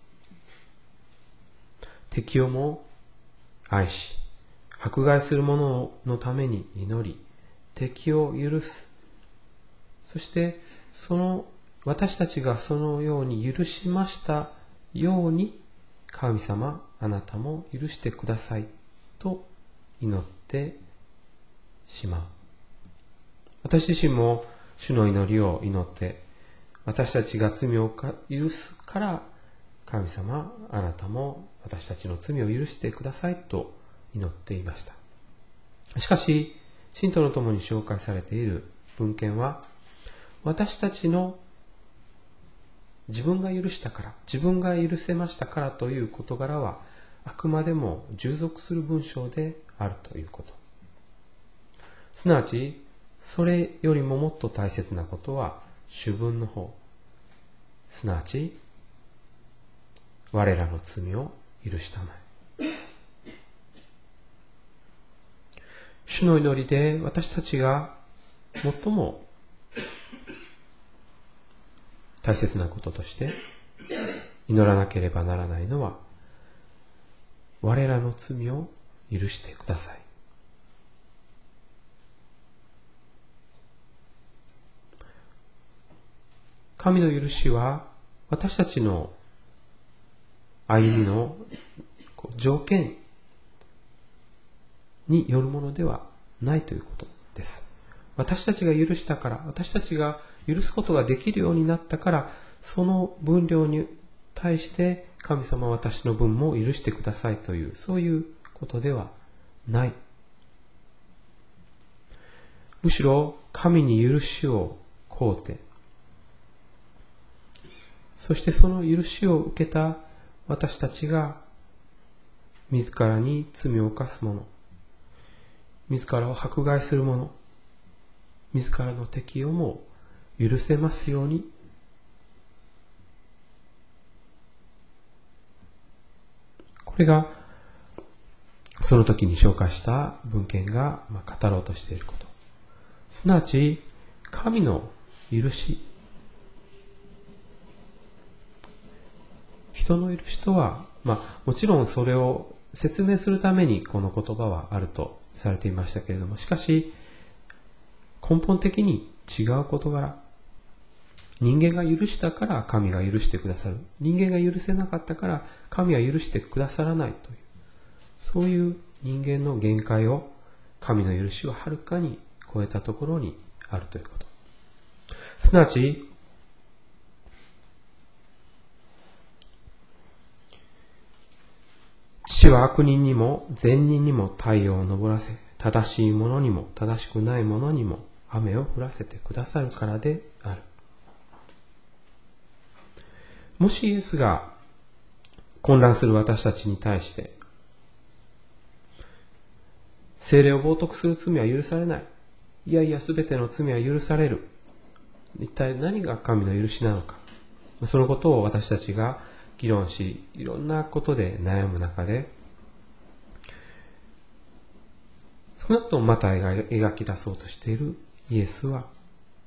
敵をも愛し、迫害する者のために祈り、敵を許す。そして、その私たちがそのように許しましたように、神様、あなたも許してくださいと祈ってしまう。私自身も主の祈りを祈って、私たちが罪を許すから、神様、あなたも私たちの罪を許してくださいと祈っていました。しかし、信徒のともに紹介されている文献は、私たちの自分が許したから、自分が許せましたからという事柄は、あくまでも従属する文章であるということ。すなわち、それよりももっと大切なことは主文の方。すなわち、我らの罪を許したまえ。主の祈りで私たちが最も大切なこととして祈らなければならないのは、我らの罪を許してください。神の許しは私たちの歩みの条件によるものではないということです。私たちが許したから、私たちが許すことができるようになったから、その分量に対して神様は私の分も許してくださいという、そういうことではない。むしろ神に許しを請うて、そしてその許しを受けた私たちが自らに罪を犯す者、自らを迫害する者、自らの敵をも許せますように。これがその時に紹介した文献が語ろうとしていること。すなわち神の許し、人の許しとは、まあ、もちろんそれを説明するためにこの言葉はあるとされていましたけれども、しかし根本的に違う事柄。人間が許したから神が許してくださる。人間が許せなかったから神は許してくださらないという、そういう人間の限界を神の許しをはるかに超えたところにあるということ。すなわち父は悪人にも善人にも太陽を昇らせ、正しい者にも正しくない者にも雨を降らせてくださるからである。もしイエスが混乱する私たちに対して、聖霊を冒涜する罪は許されない、いやいやすべての罪は許される、一体何が神の許しなのか、そのことを私たちが議論し、いろんなことで悩む中で、 その後また描き出そうとしているイエスは、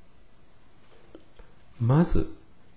まず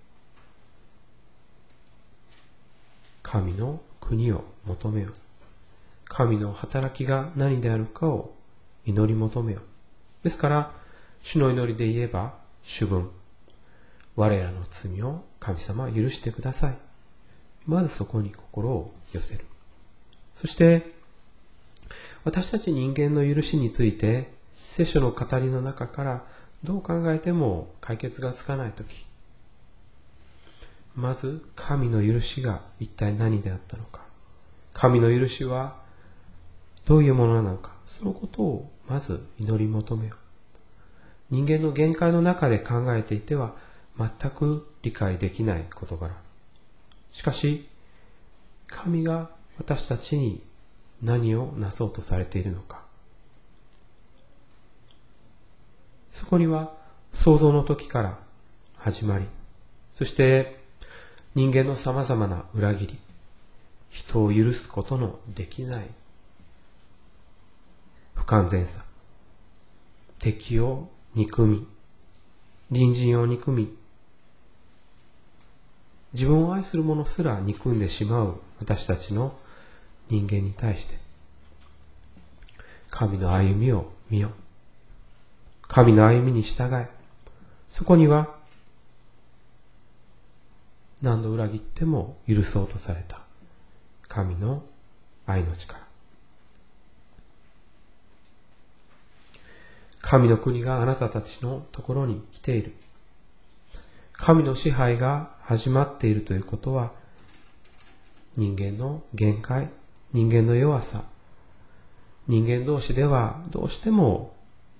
神の国を求めよう。神の働きが何であるかを祈り求めよう。ですから、主の祈りで言えば、主文。我らの罪を神様は許してください。まずそこに心を寄せる。そして、私たち人間の許しについて、聖書の語りの中からどう考えても解決がつかないとき、まず神の許しが一体何であったのか。神の許しはどういうものなのか。そのことをまず祈り求めよう。人間の限界の中で考えていては全く理解できない事柄。しかし、神が私たちに何をなそうとされているのか。そこには創造の時から始まり、そして人間の様々な裏切り、人を許すことのできない不完全さ、敵を憎み、隣人を憎み、自分を愛する者すら憎んでしまう私たちの人間に対して、神の歩みを見よ。神の歩みに従え。そこには何度裏切っても許そうとされた神の愛の力。神の国があなたたちのところに来ている。神の支配が始まっているということは、人間の限界、人間の弱さ、人間同士ではどうしても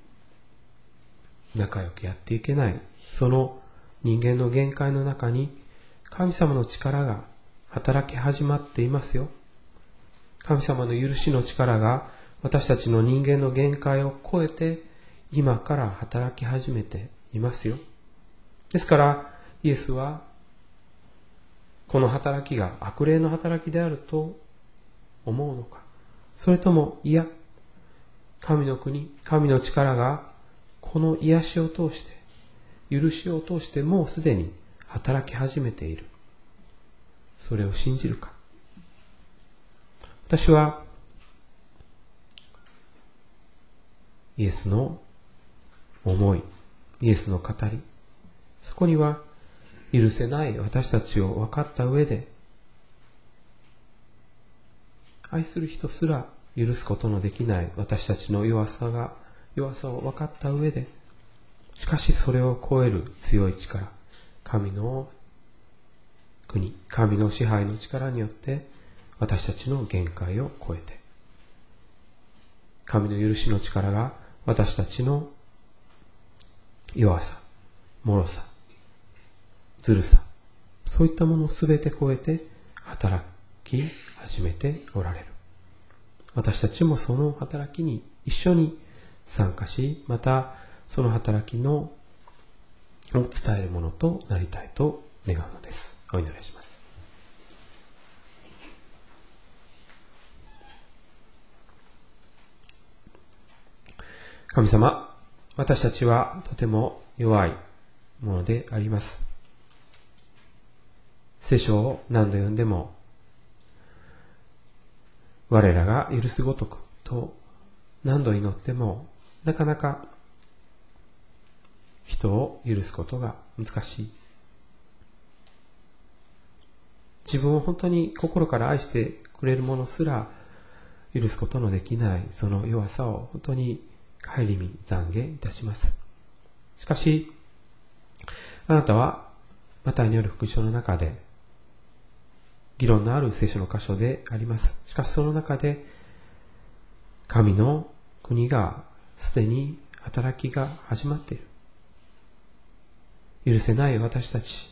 仲良くやっていけない、その人間の限界の中に神様の力が働き始まっていますよ。神様の許しの力が私たちの人間の限界を超えて今から働き始めていますよ。ですからイエスはこの働きが悪霊の働きであると思うのか、それともいや、神の国、神の力がこの癒しを通して、許しを通してもうすでに働き始めている。それを信じるか。私はイエスの思い、イエスの語り、そこには許せない私たちを分かった上で、愛する人すら許すことのできない私たちの弱さが、弱さを分かった上で、しかしそれを超える強い力、神の国、神の支配の力によって私たちの限界を超えて、神の許しの力が私たちの弱さ、脆さ、ずるさ、そういったものをすべて超えて働き始めておられる。私たちもその働きに一緒に参加し、またその働きのを伝えるものとなりたいと願うのです。お祈りします。神様、私たちはとても弱いものであります。聖書を何度読んでも、我らが許すごとくと何度祈っても、なかなか人を許すことが難しい。自分を本当に心から愛してくれるものすら許すことのできない、その弱さを本当に顧み懺悔いたします。しかし、あなたはマタイによる福音書の中で議論のある聖書の箇所であります。しかしその中で神の国がすでに働きが始まっている。許せない私たち、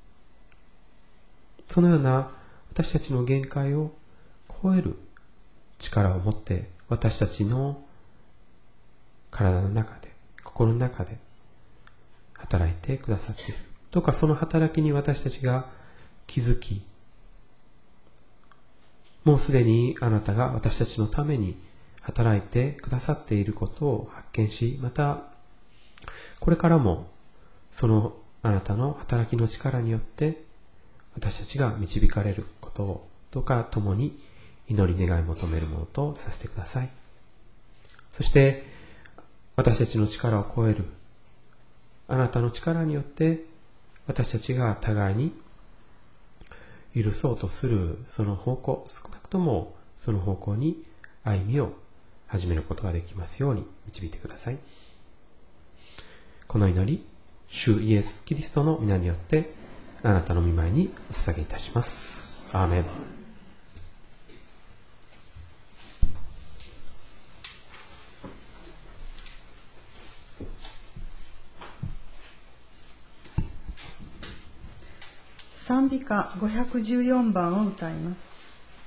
そのような私たちの限界を超える力を持って私たちの体の中で、心の中で働いてくださっている。どうかその働きに私たちが気づき、もうすでにあなたが私たちのために働いてくださっていることを発見し、またこれからもそのあなたの働きの力によって私たちが導かれることをどうか共に祈り願い求めるものとさせてください。そして私たちの力を超えるあなたの力によって私たちが互いに許そうとするその方向、少なくともその方向に歩みを始めることができますように導いてください。この祈り、主イエス・キリストの皆によってあなたの御前にお捧げいたします。アーメン。 賛美歌ごひゃくじゅうよんばんを歌います。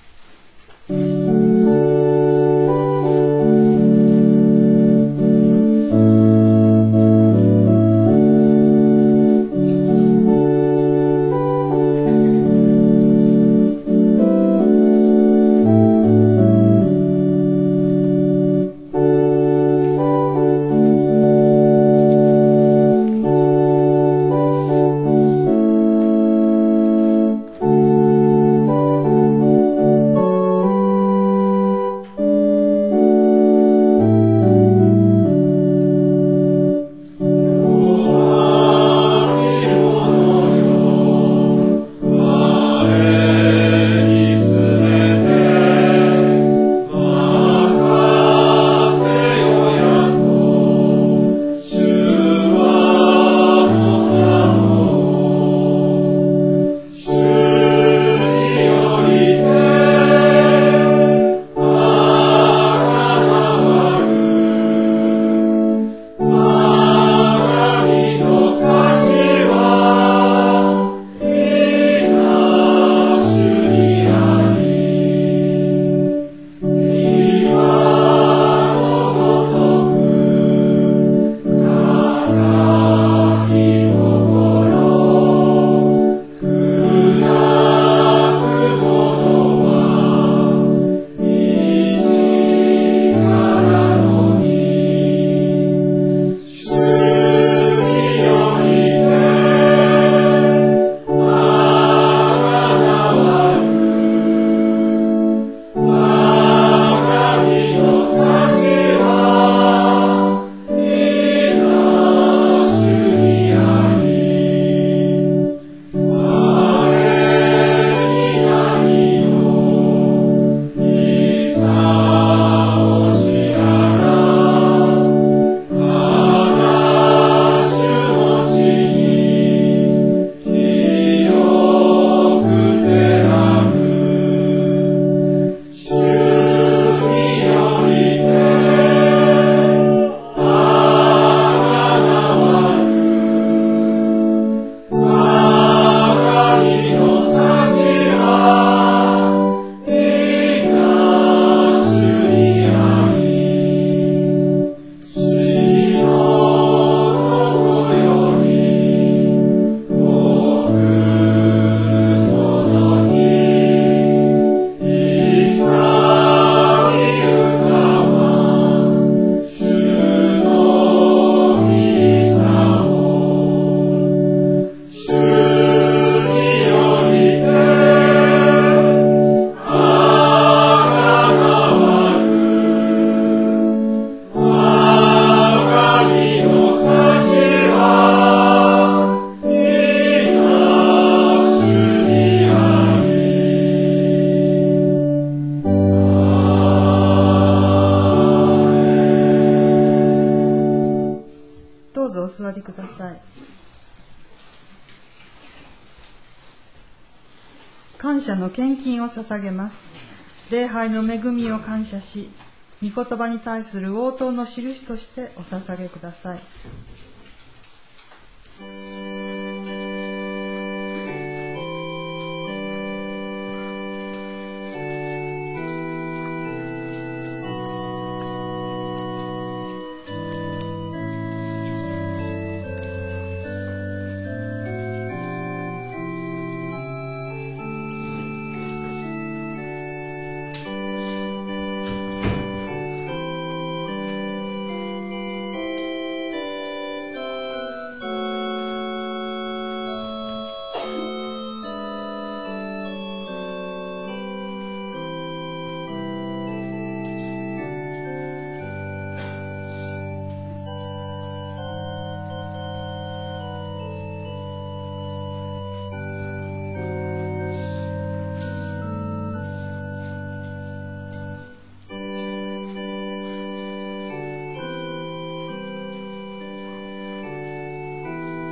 ください。感謝の献金を捧げます。礼拝の恵みを感謝し、御言葉に対する応答の印としてお捧げください。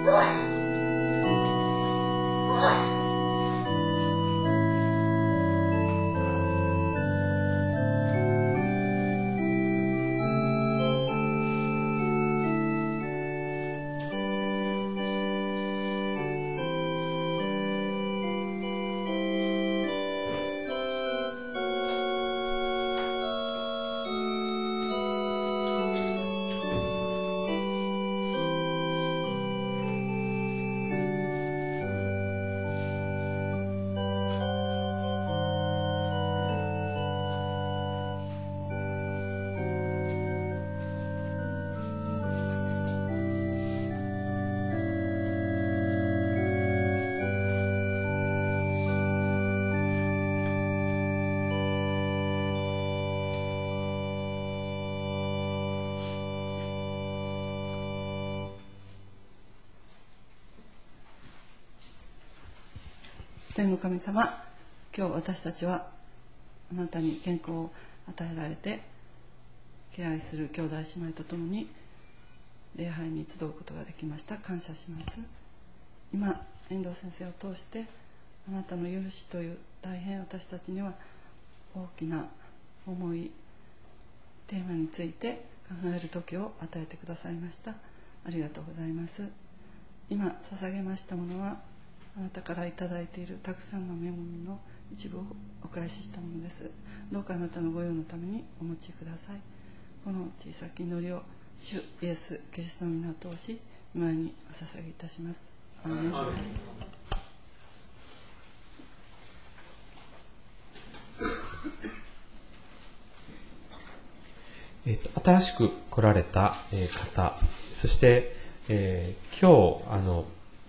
天の神様、今日私たちはあなたに健康を与えられて敬愛する兄弟姉妹とともに礼拝に集うことができました。感謝します。今遠藤先生を通してあなたの許しという大変私たちには大きな重いテーマについて考える時を与えてくださいました。ありがとうございます。今捧げましたものはあなたからいただいているたくさんの恵みの一部をお返ししたものです。どうかあなたのご用のためにお持ちください。この小さき祈りを主イエス・キリストの皆を通し御前にお捧げいたします。アーメン。 えー、と新しく来られた、えー、方、そして、えー、今日あの、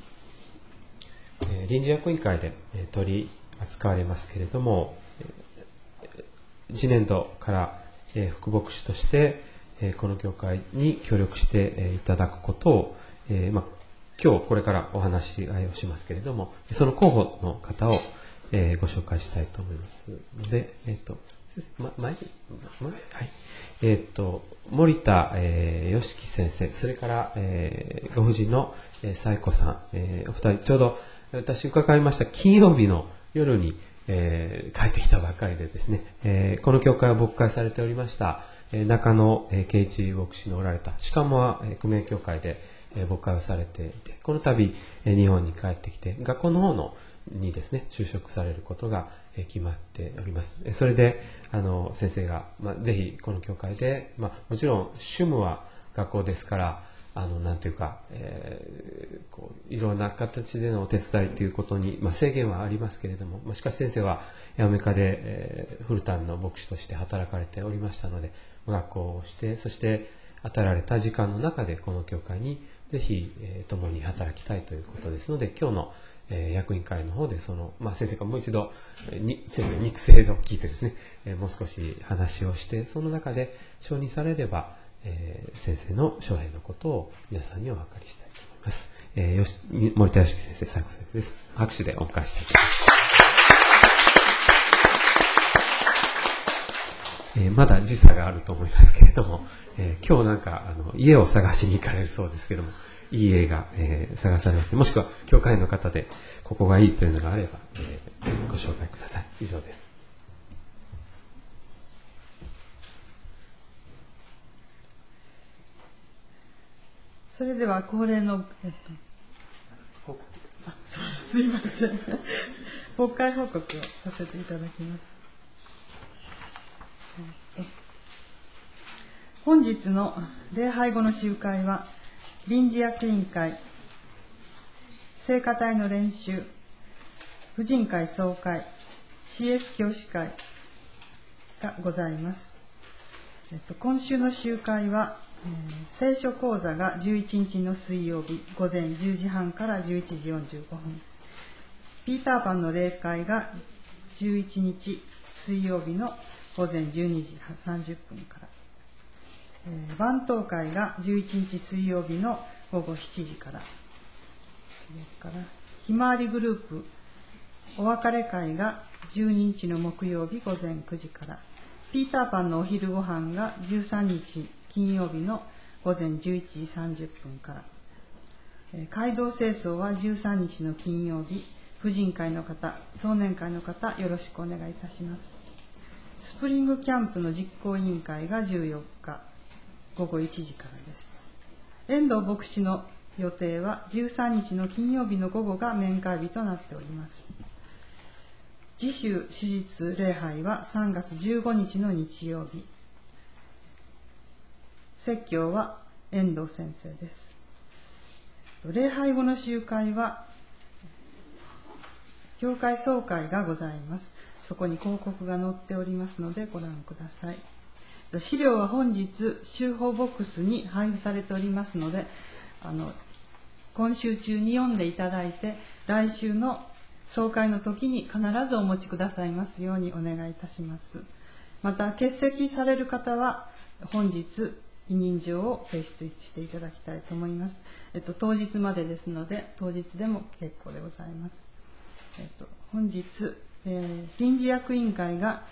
えー、臨時役員会で、えー、取り扱われますけれども、えー、次年度から、えー、副牧師として、えー、この教会に協力して、えー、いただくことを、えーまあ、今日これからお話し合いをしますけれども、その候補の方を、えー、ご紹介したいと思いますので、えーとま、前に、ま、はいえー、と森田、えー、良樹先生、それから、えー、ご婦人の、えー、彩子さん、えー、お二人、ちょうど私伺いました金曜日の夜に、えー、帰ってきたばかりでですね、えー、この教会を牧会されておりました、えー、中野、えー、圭一牧師のおられた、しかも、えー、久米教会で、えー、牧会をされていて、この度、えー、日本に帰ってきて、学校の方のにですね、就職されることが決まっております。それで、あの、先生が、まあ、ぜひこの教会で、まあ、もちろん、主務は学校ですから、あの、なんていうか、えー、こう、いろんな形でのお手伝いということに、まあ、制限はありますけれども、まあ、しかし先生は、アメリカで、えー、フルタイムの牧師として働かれておりましたので、学校をして、そして、与えられた時間の中で、この教会に、ぜひ、えー、共に働きたいということですので、今日の、えー、役員会の方でその、まあ、先生がもう一度に先生の肉声を聞いてですね、えー、もう少し話をしてその中で承認されれば、えー、先生の将来のことを皆さんにお分かりしたいと思います。えー、よし森田良樹先生、最後先生です。拍手でお迎えしたいと思います。えー、まだ時差があると思いますけれども、えー、今日なんかあの家を探しに行かれるそうですけども、いい家が、えー、探されます。もしくは教会の方でここがいいというのがあれば、えー、ご紹介ください。以上です。 それでは恒例の、えっと、あ、すいません牧会報告をさせていただきます。えっと、本日の礼拝後の集会は臨時役員会、聖歌隊の練習、婦人会総会、シーエス 教師会がございます。えっと、今週の集会は、えー、聖書講座がじゅういちにちの水曜日午前じゅうじはんからじゅういちじよんじゅうごふん、ピーターパンの例会がじゅういちにち水曜日の午前じゅうにじさんじゅっぷんから、えー、番頭会がじゅういちにち水曜日の午後しちじから、それからひまわりグループお別れ会がじゅうににちの木曜日午前くじから、ピーターパンのお昼ご飯がじゅうさんにち金曜日の午前じゅういちじさんじゅっぷんから、 街道清掃はじゅうさんにちの金曜日、婦人会の方、壮年会の方、よろしくお願いいたします。スプリングキャンプの実行委員会がじゅうよっかごごいちじからです。遠藤牧師の予定はじゅうさんにちの金曜日の午後が面会日となっております。次週手術礼拝はさんがつじゅうごにちの日曜日。説教は遠藤先生です。礼拝後の集会は教会総会がございます。そこに広告が載っておりますのでご覧ください。資料は本日集報ボックスに配布されておりますので、あの今週中に読んでいただいて、来週の総会の時に必ずお持ちくださいますようにお願いいたします。また欠席される方は本日委任状を提出していただきたいと思います。えっと、当日までですので当日でも結構でございます。えっと、本日、えー、臨時役員会が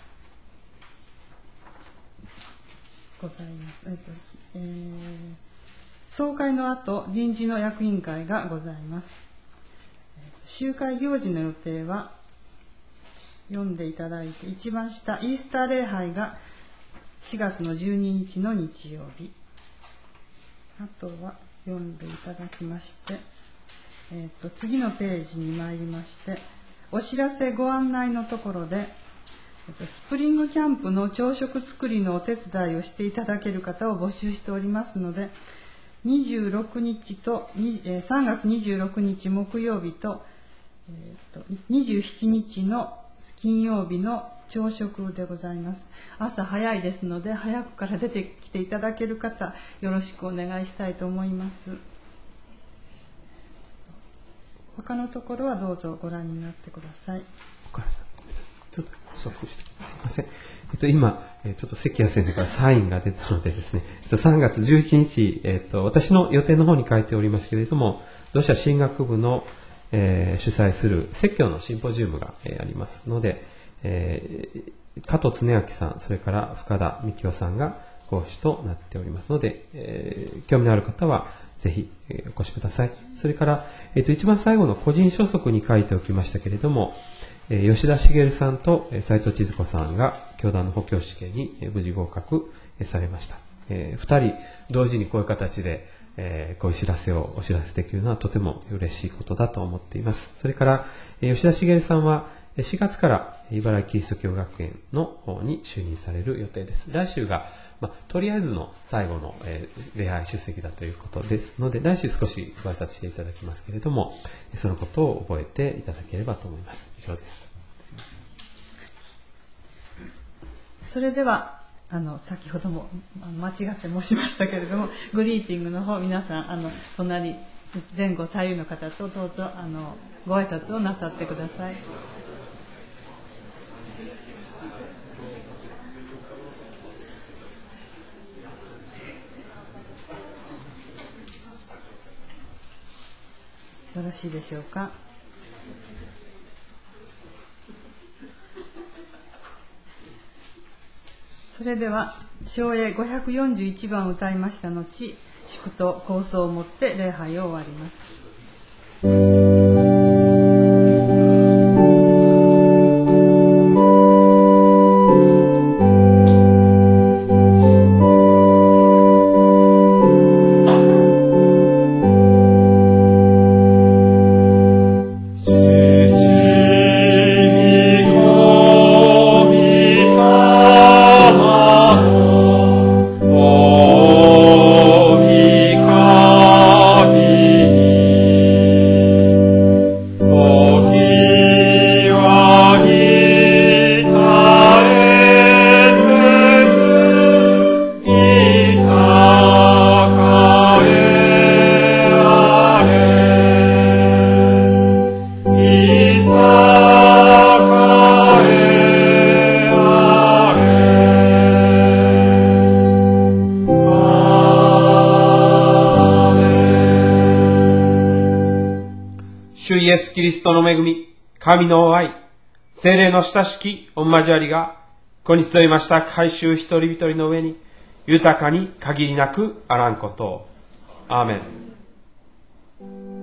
ございます。えっとえー、総会の後臨時の役員会がございます。集会行事の予定は読んでいただいて、一番下イースター礼拝がしがつのじゅうににちの日曜日。あとは読んでいただきまして、えー、と次のページに参りまして、お知らせご案内のところで、えー、とスプリングキャンプの朝食作りのお手伝いをしていただける方を募集しておりますので、にじゅうろくにちとさんがつにじゅうろくにち木曜日と、えー、とにじゅうしちにちの金曜日の朝食でございます。朝早いですので、早くから出てきていただける方、よろしくお願いしたいと思います。他のところはどうぞご覧になってください。 岡原さん、ちょっと不足して、すいません。えっと、今、えちょっと関谷先生からサインが出たのでですね、さんがつじゅういちにち、えっと、私の予定の方に書いておりますけれども、同社神学部の、えー、主催する説教のシンポジウムが、えー、ありますので、えー、加藤恒明さん、それから深田幹夫さんが講師となっておりますので、えー、興味のある方はぜひ、えー、お越しください。それから、えっと、一番最後の個人所属に書いておきましたけれども、えー、吉田茂さんと斉藤千鶴子さんが教団の補強試験に、えー、無事合格、えー、されました。えー、二人同時にこういう形で、えー、こういう知らせをお知らせできるのはとても嬉しいことだと思っています。それから、えー、吉田茂さんはしがつから茨城キリスト教学園の方に就任される予定です。来週が、まあ、とりあえずの最後の、えー、礼拝出席だということですので、来週少しご挨拶していただきますけれども、そのことを覚えていただければと思います。以上です。すいません。それではあの先ほども間違って申しましたけれども、グリーティングの方、皆さんあの隣前後左右の方とどうぞあのご挨拶をなさってください。よろしいでしょうか。それでは唱詠ごひゃくよんじゅういちばんを歌いました後、祝と構想をもって礼拝を終わります。 イエス・キリストの恵み、神の愛、聖霊の親しき御交わりが、ここに集いました改宗一人一人の上に、豊かに限りなくあらんことを。アーメン。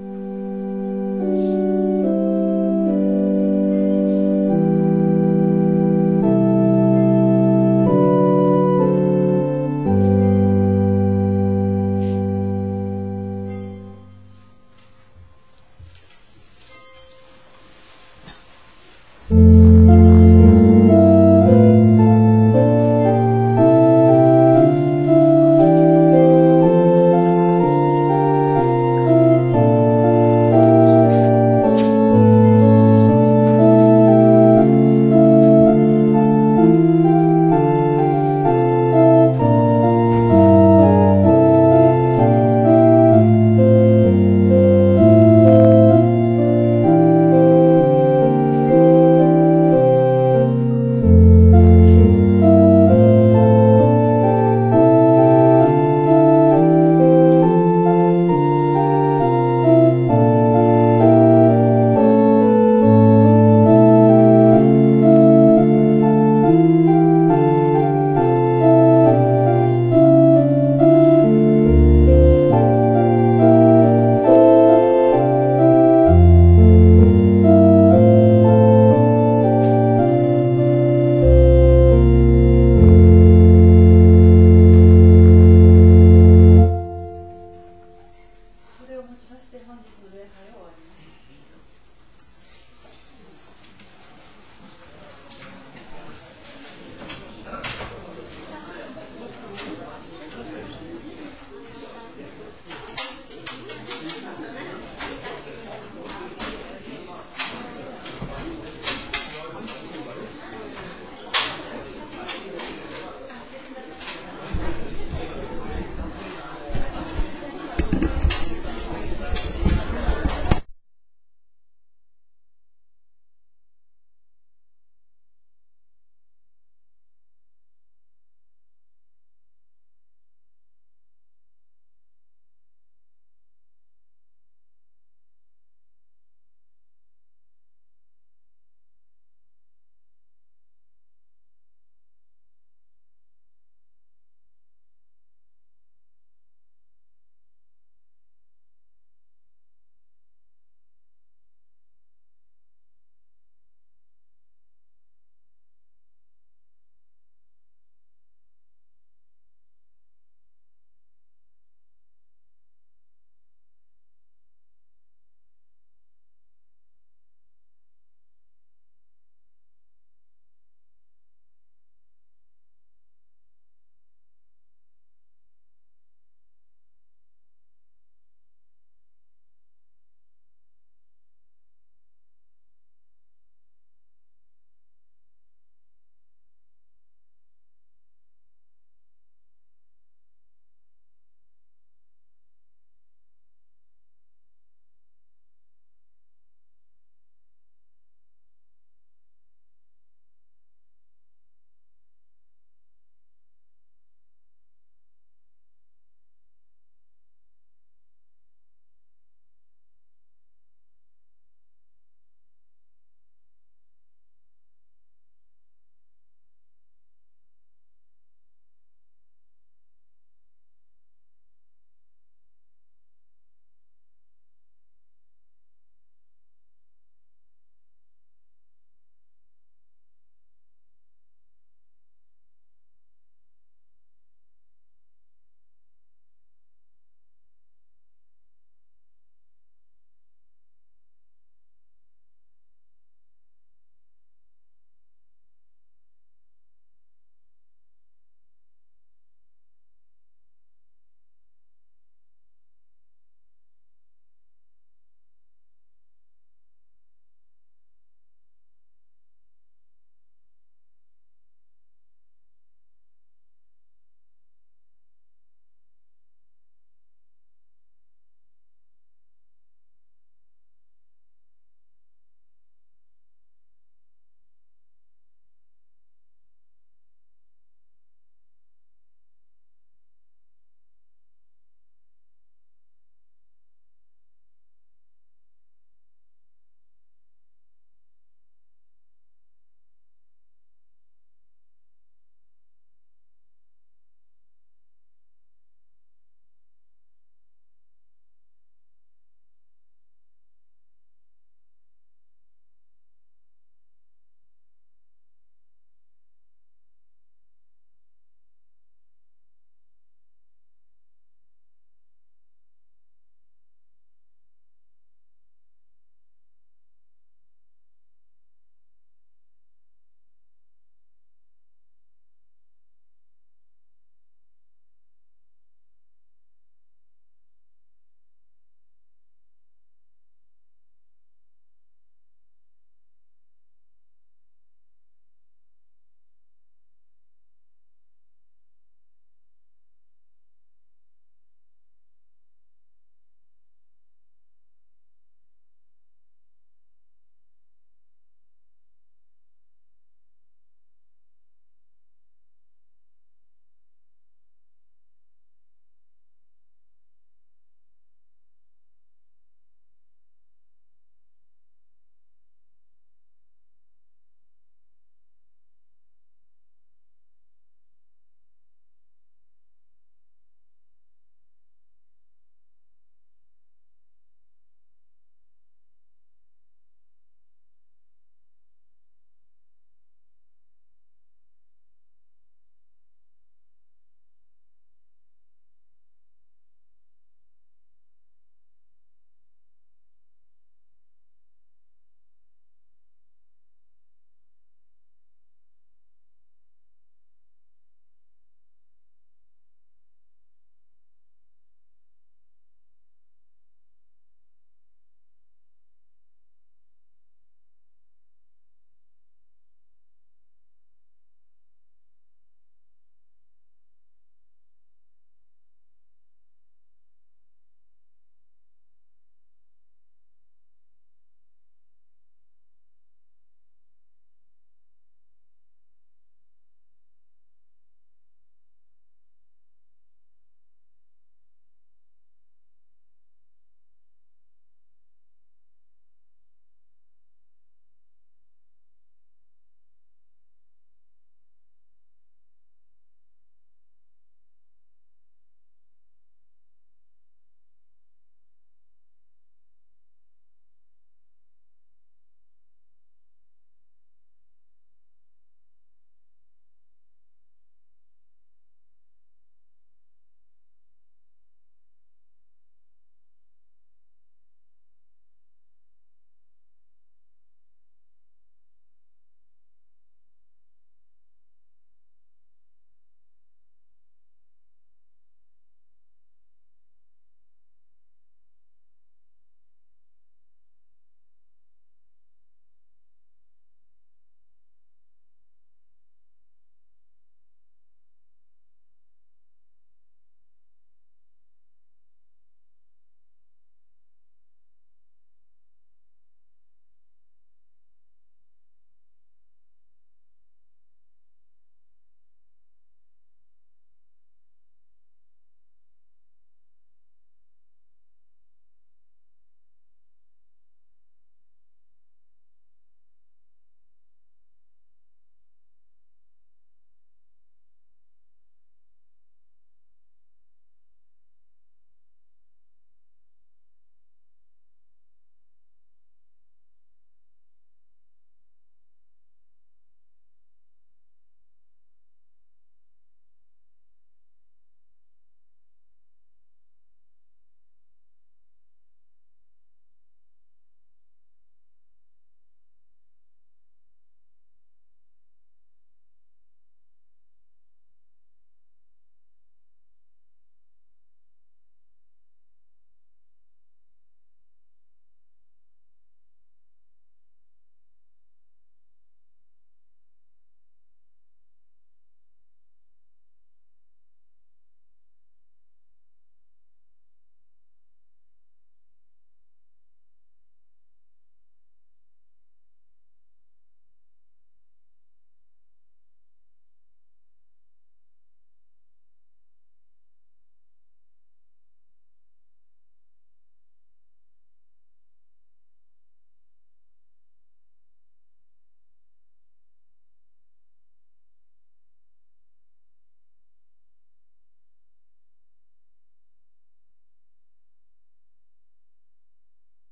そして本日の礼拝を終わります。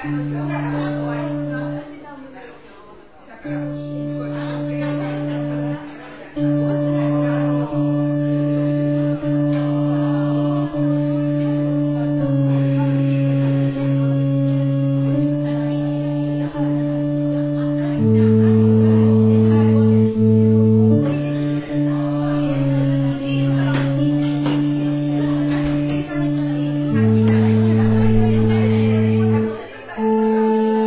「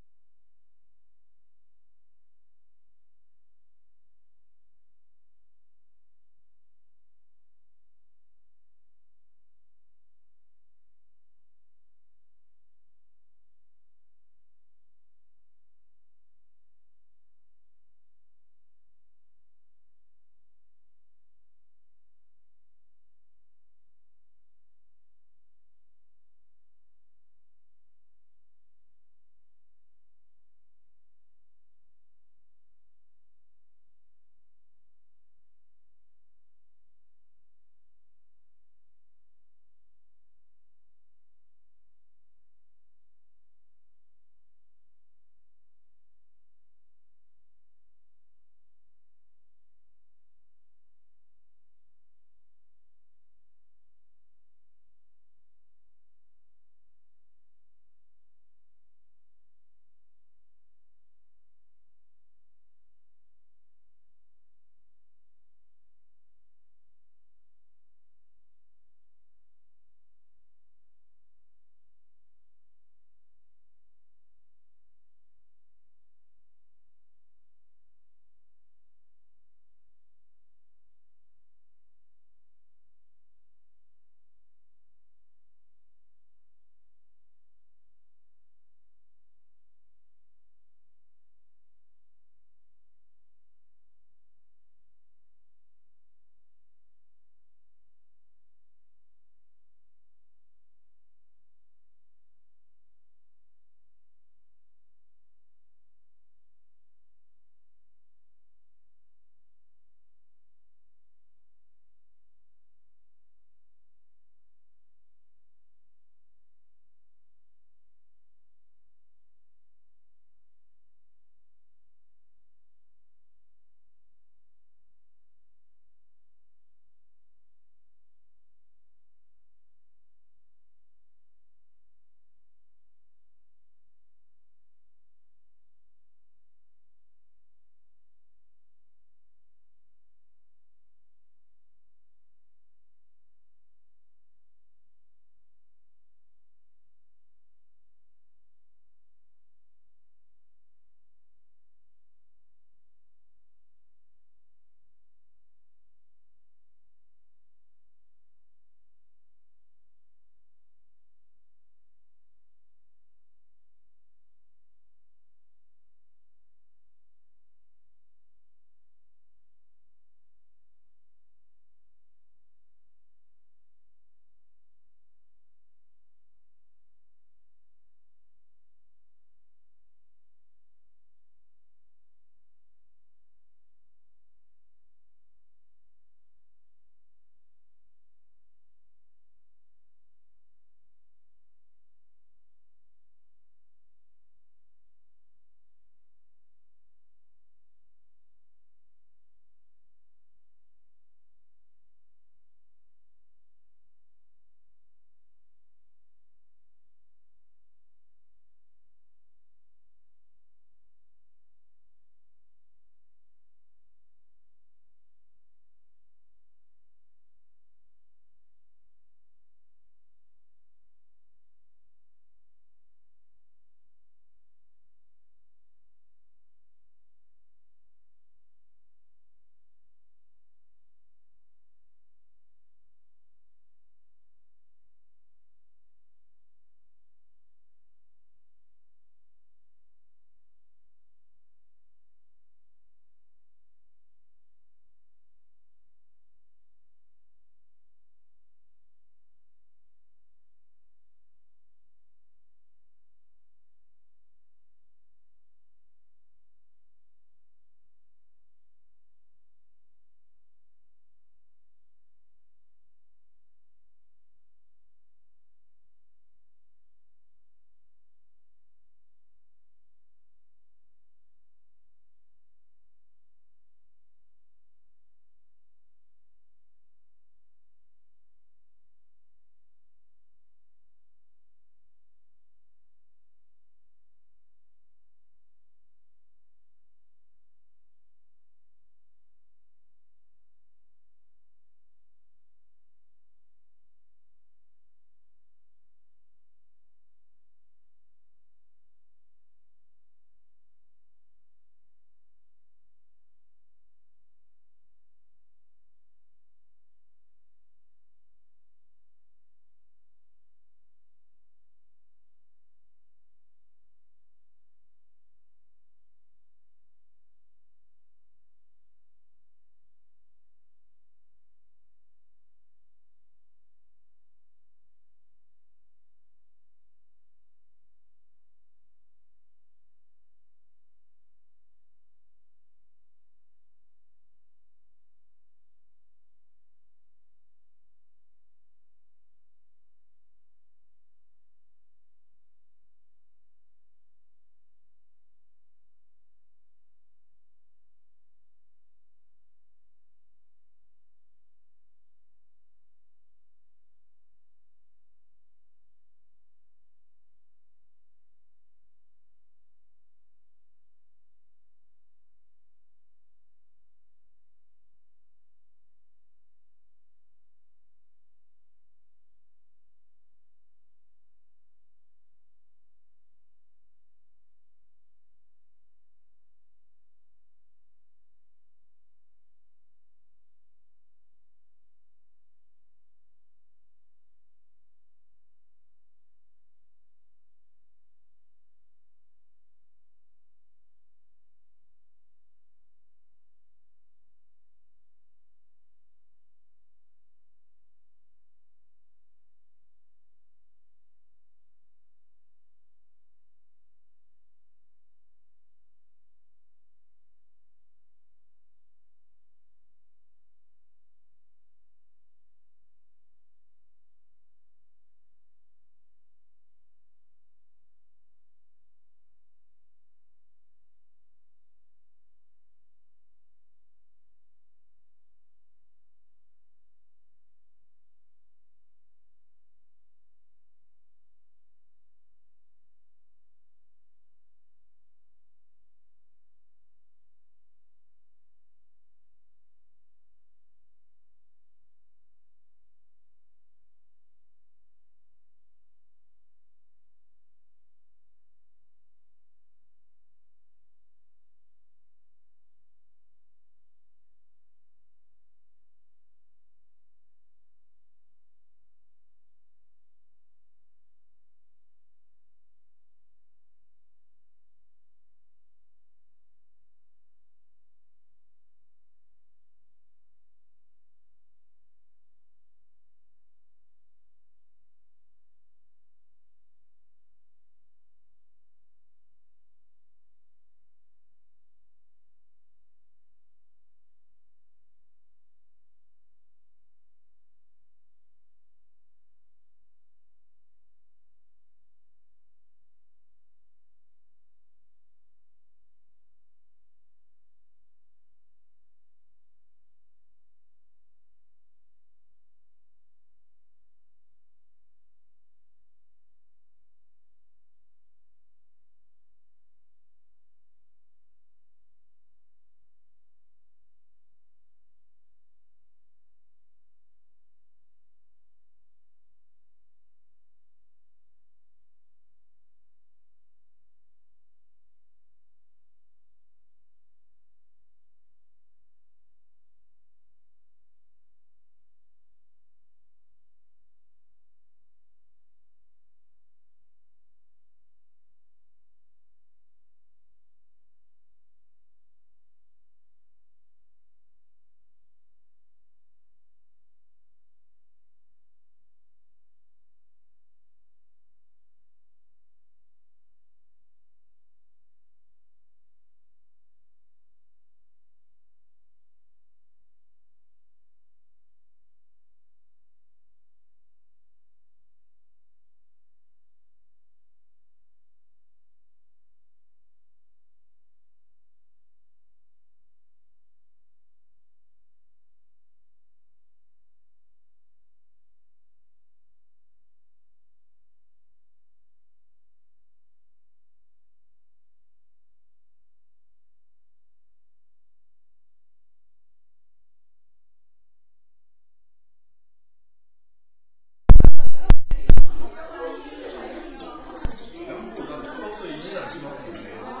ますよね。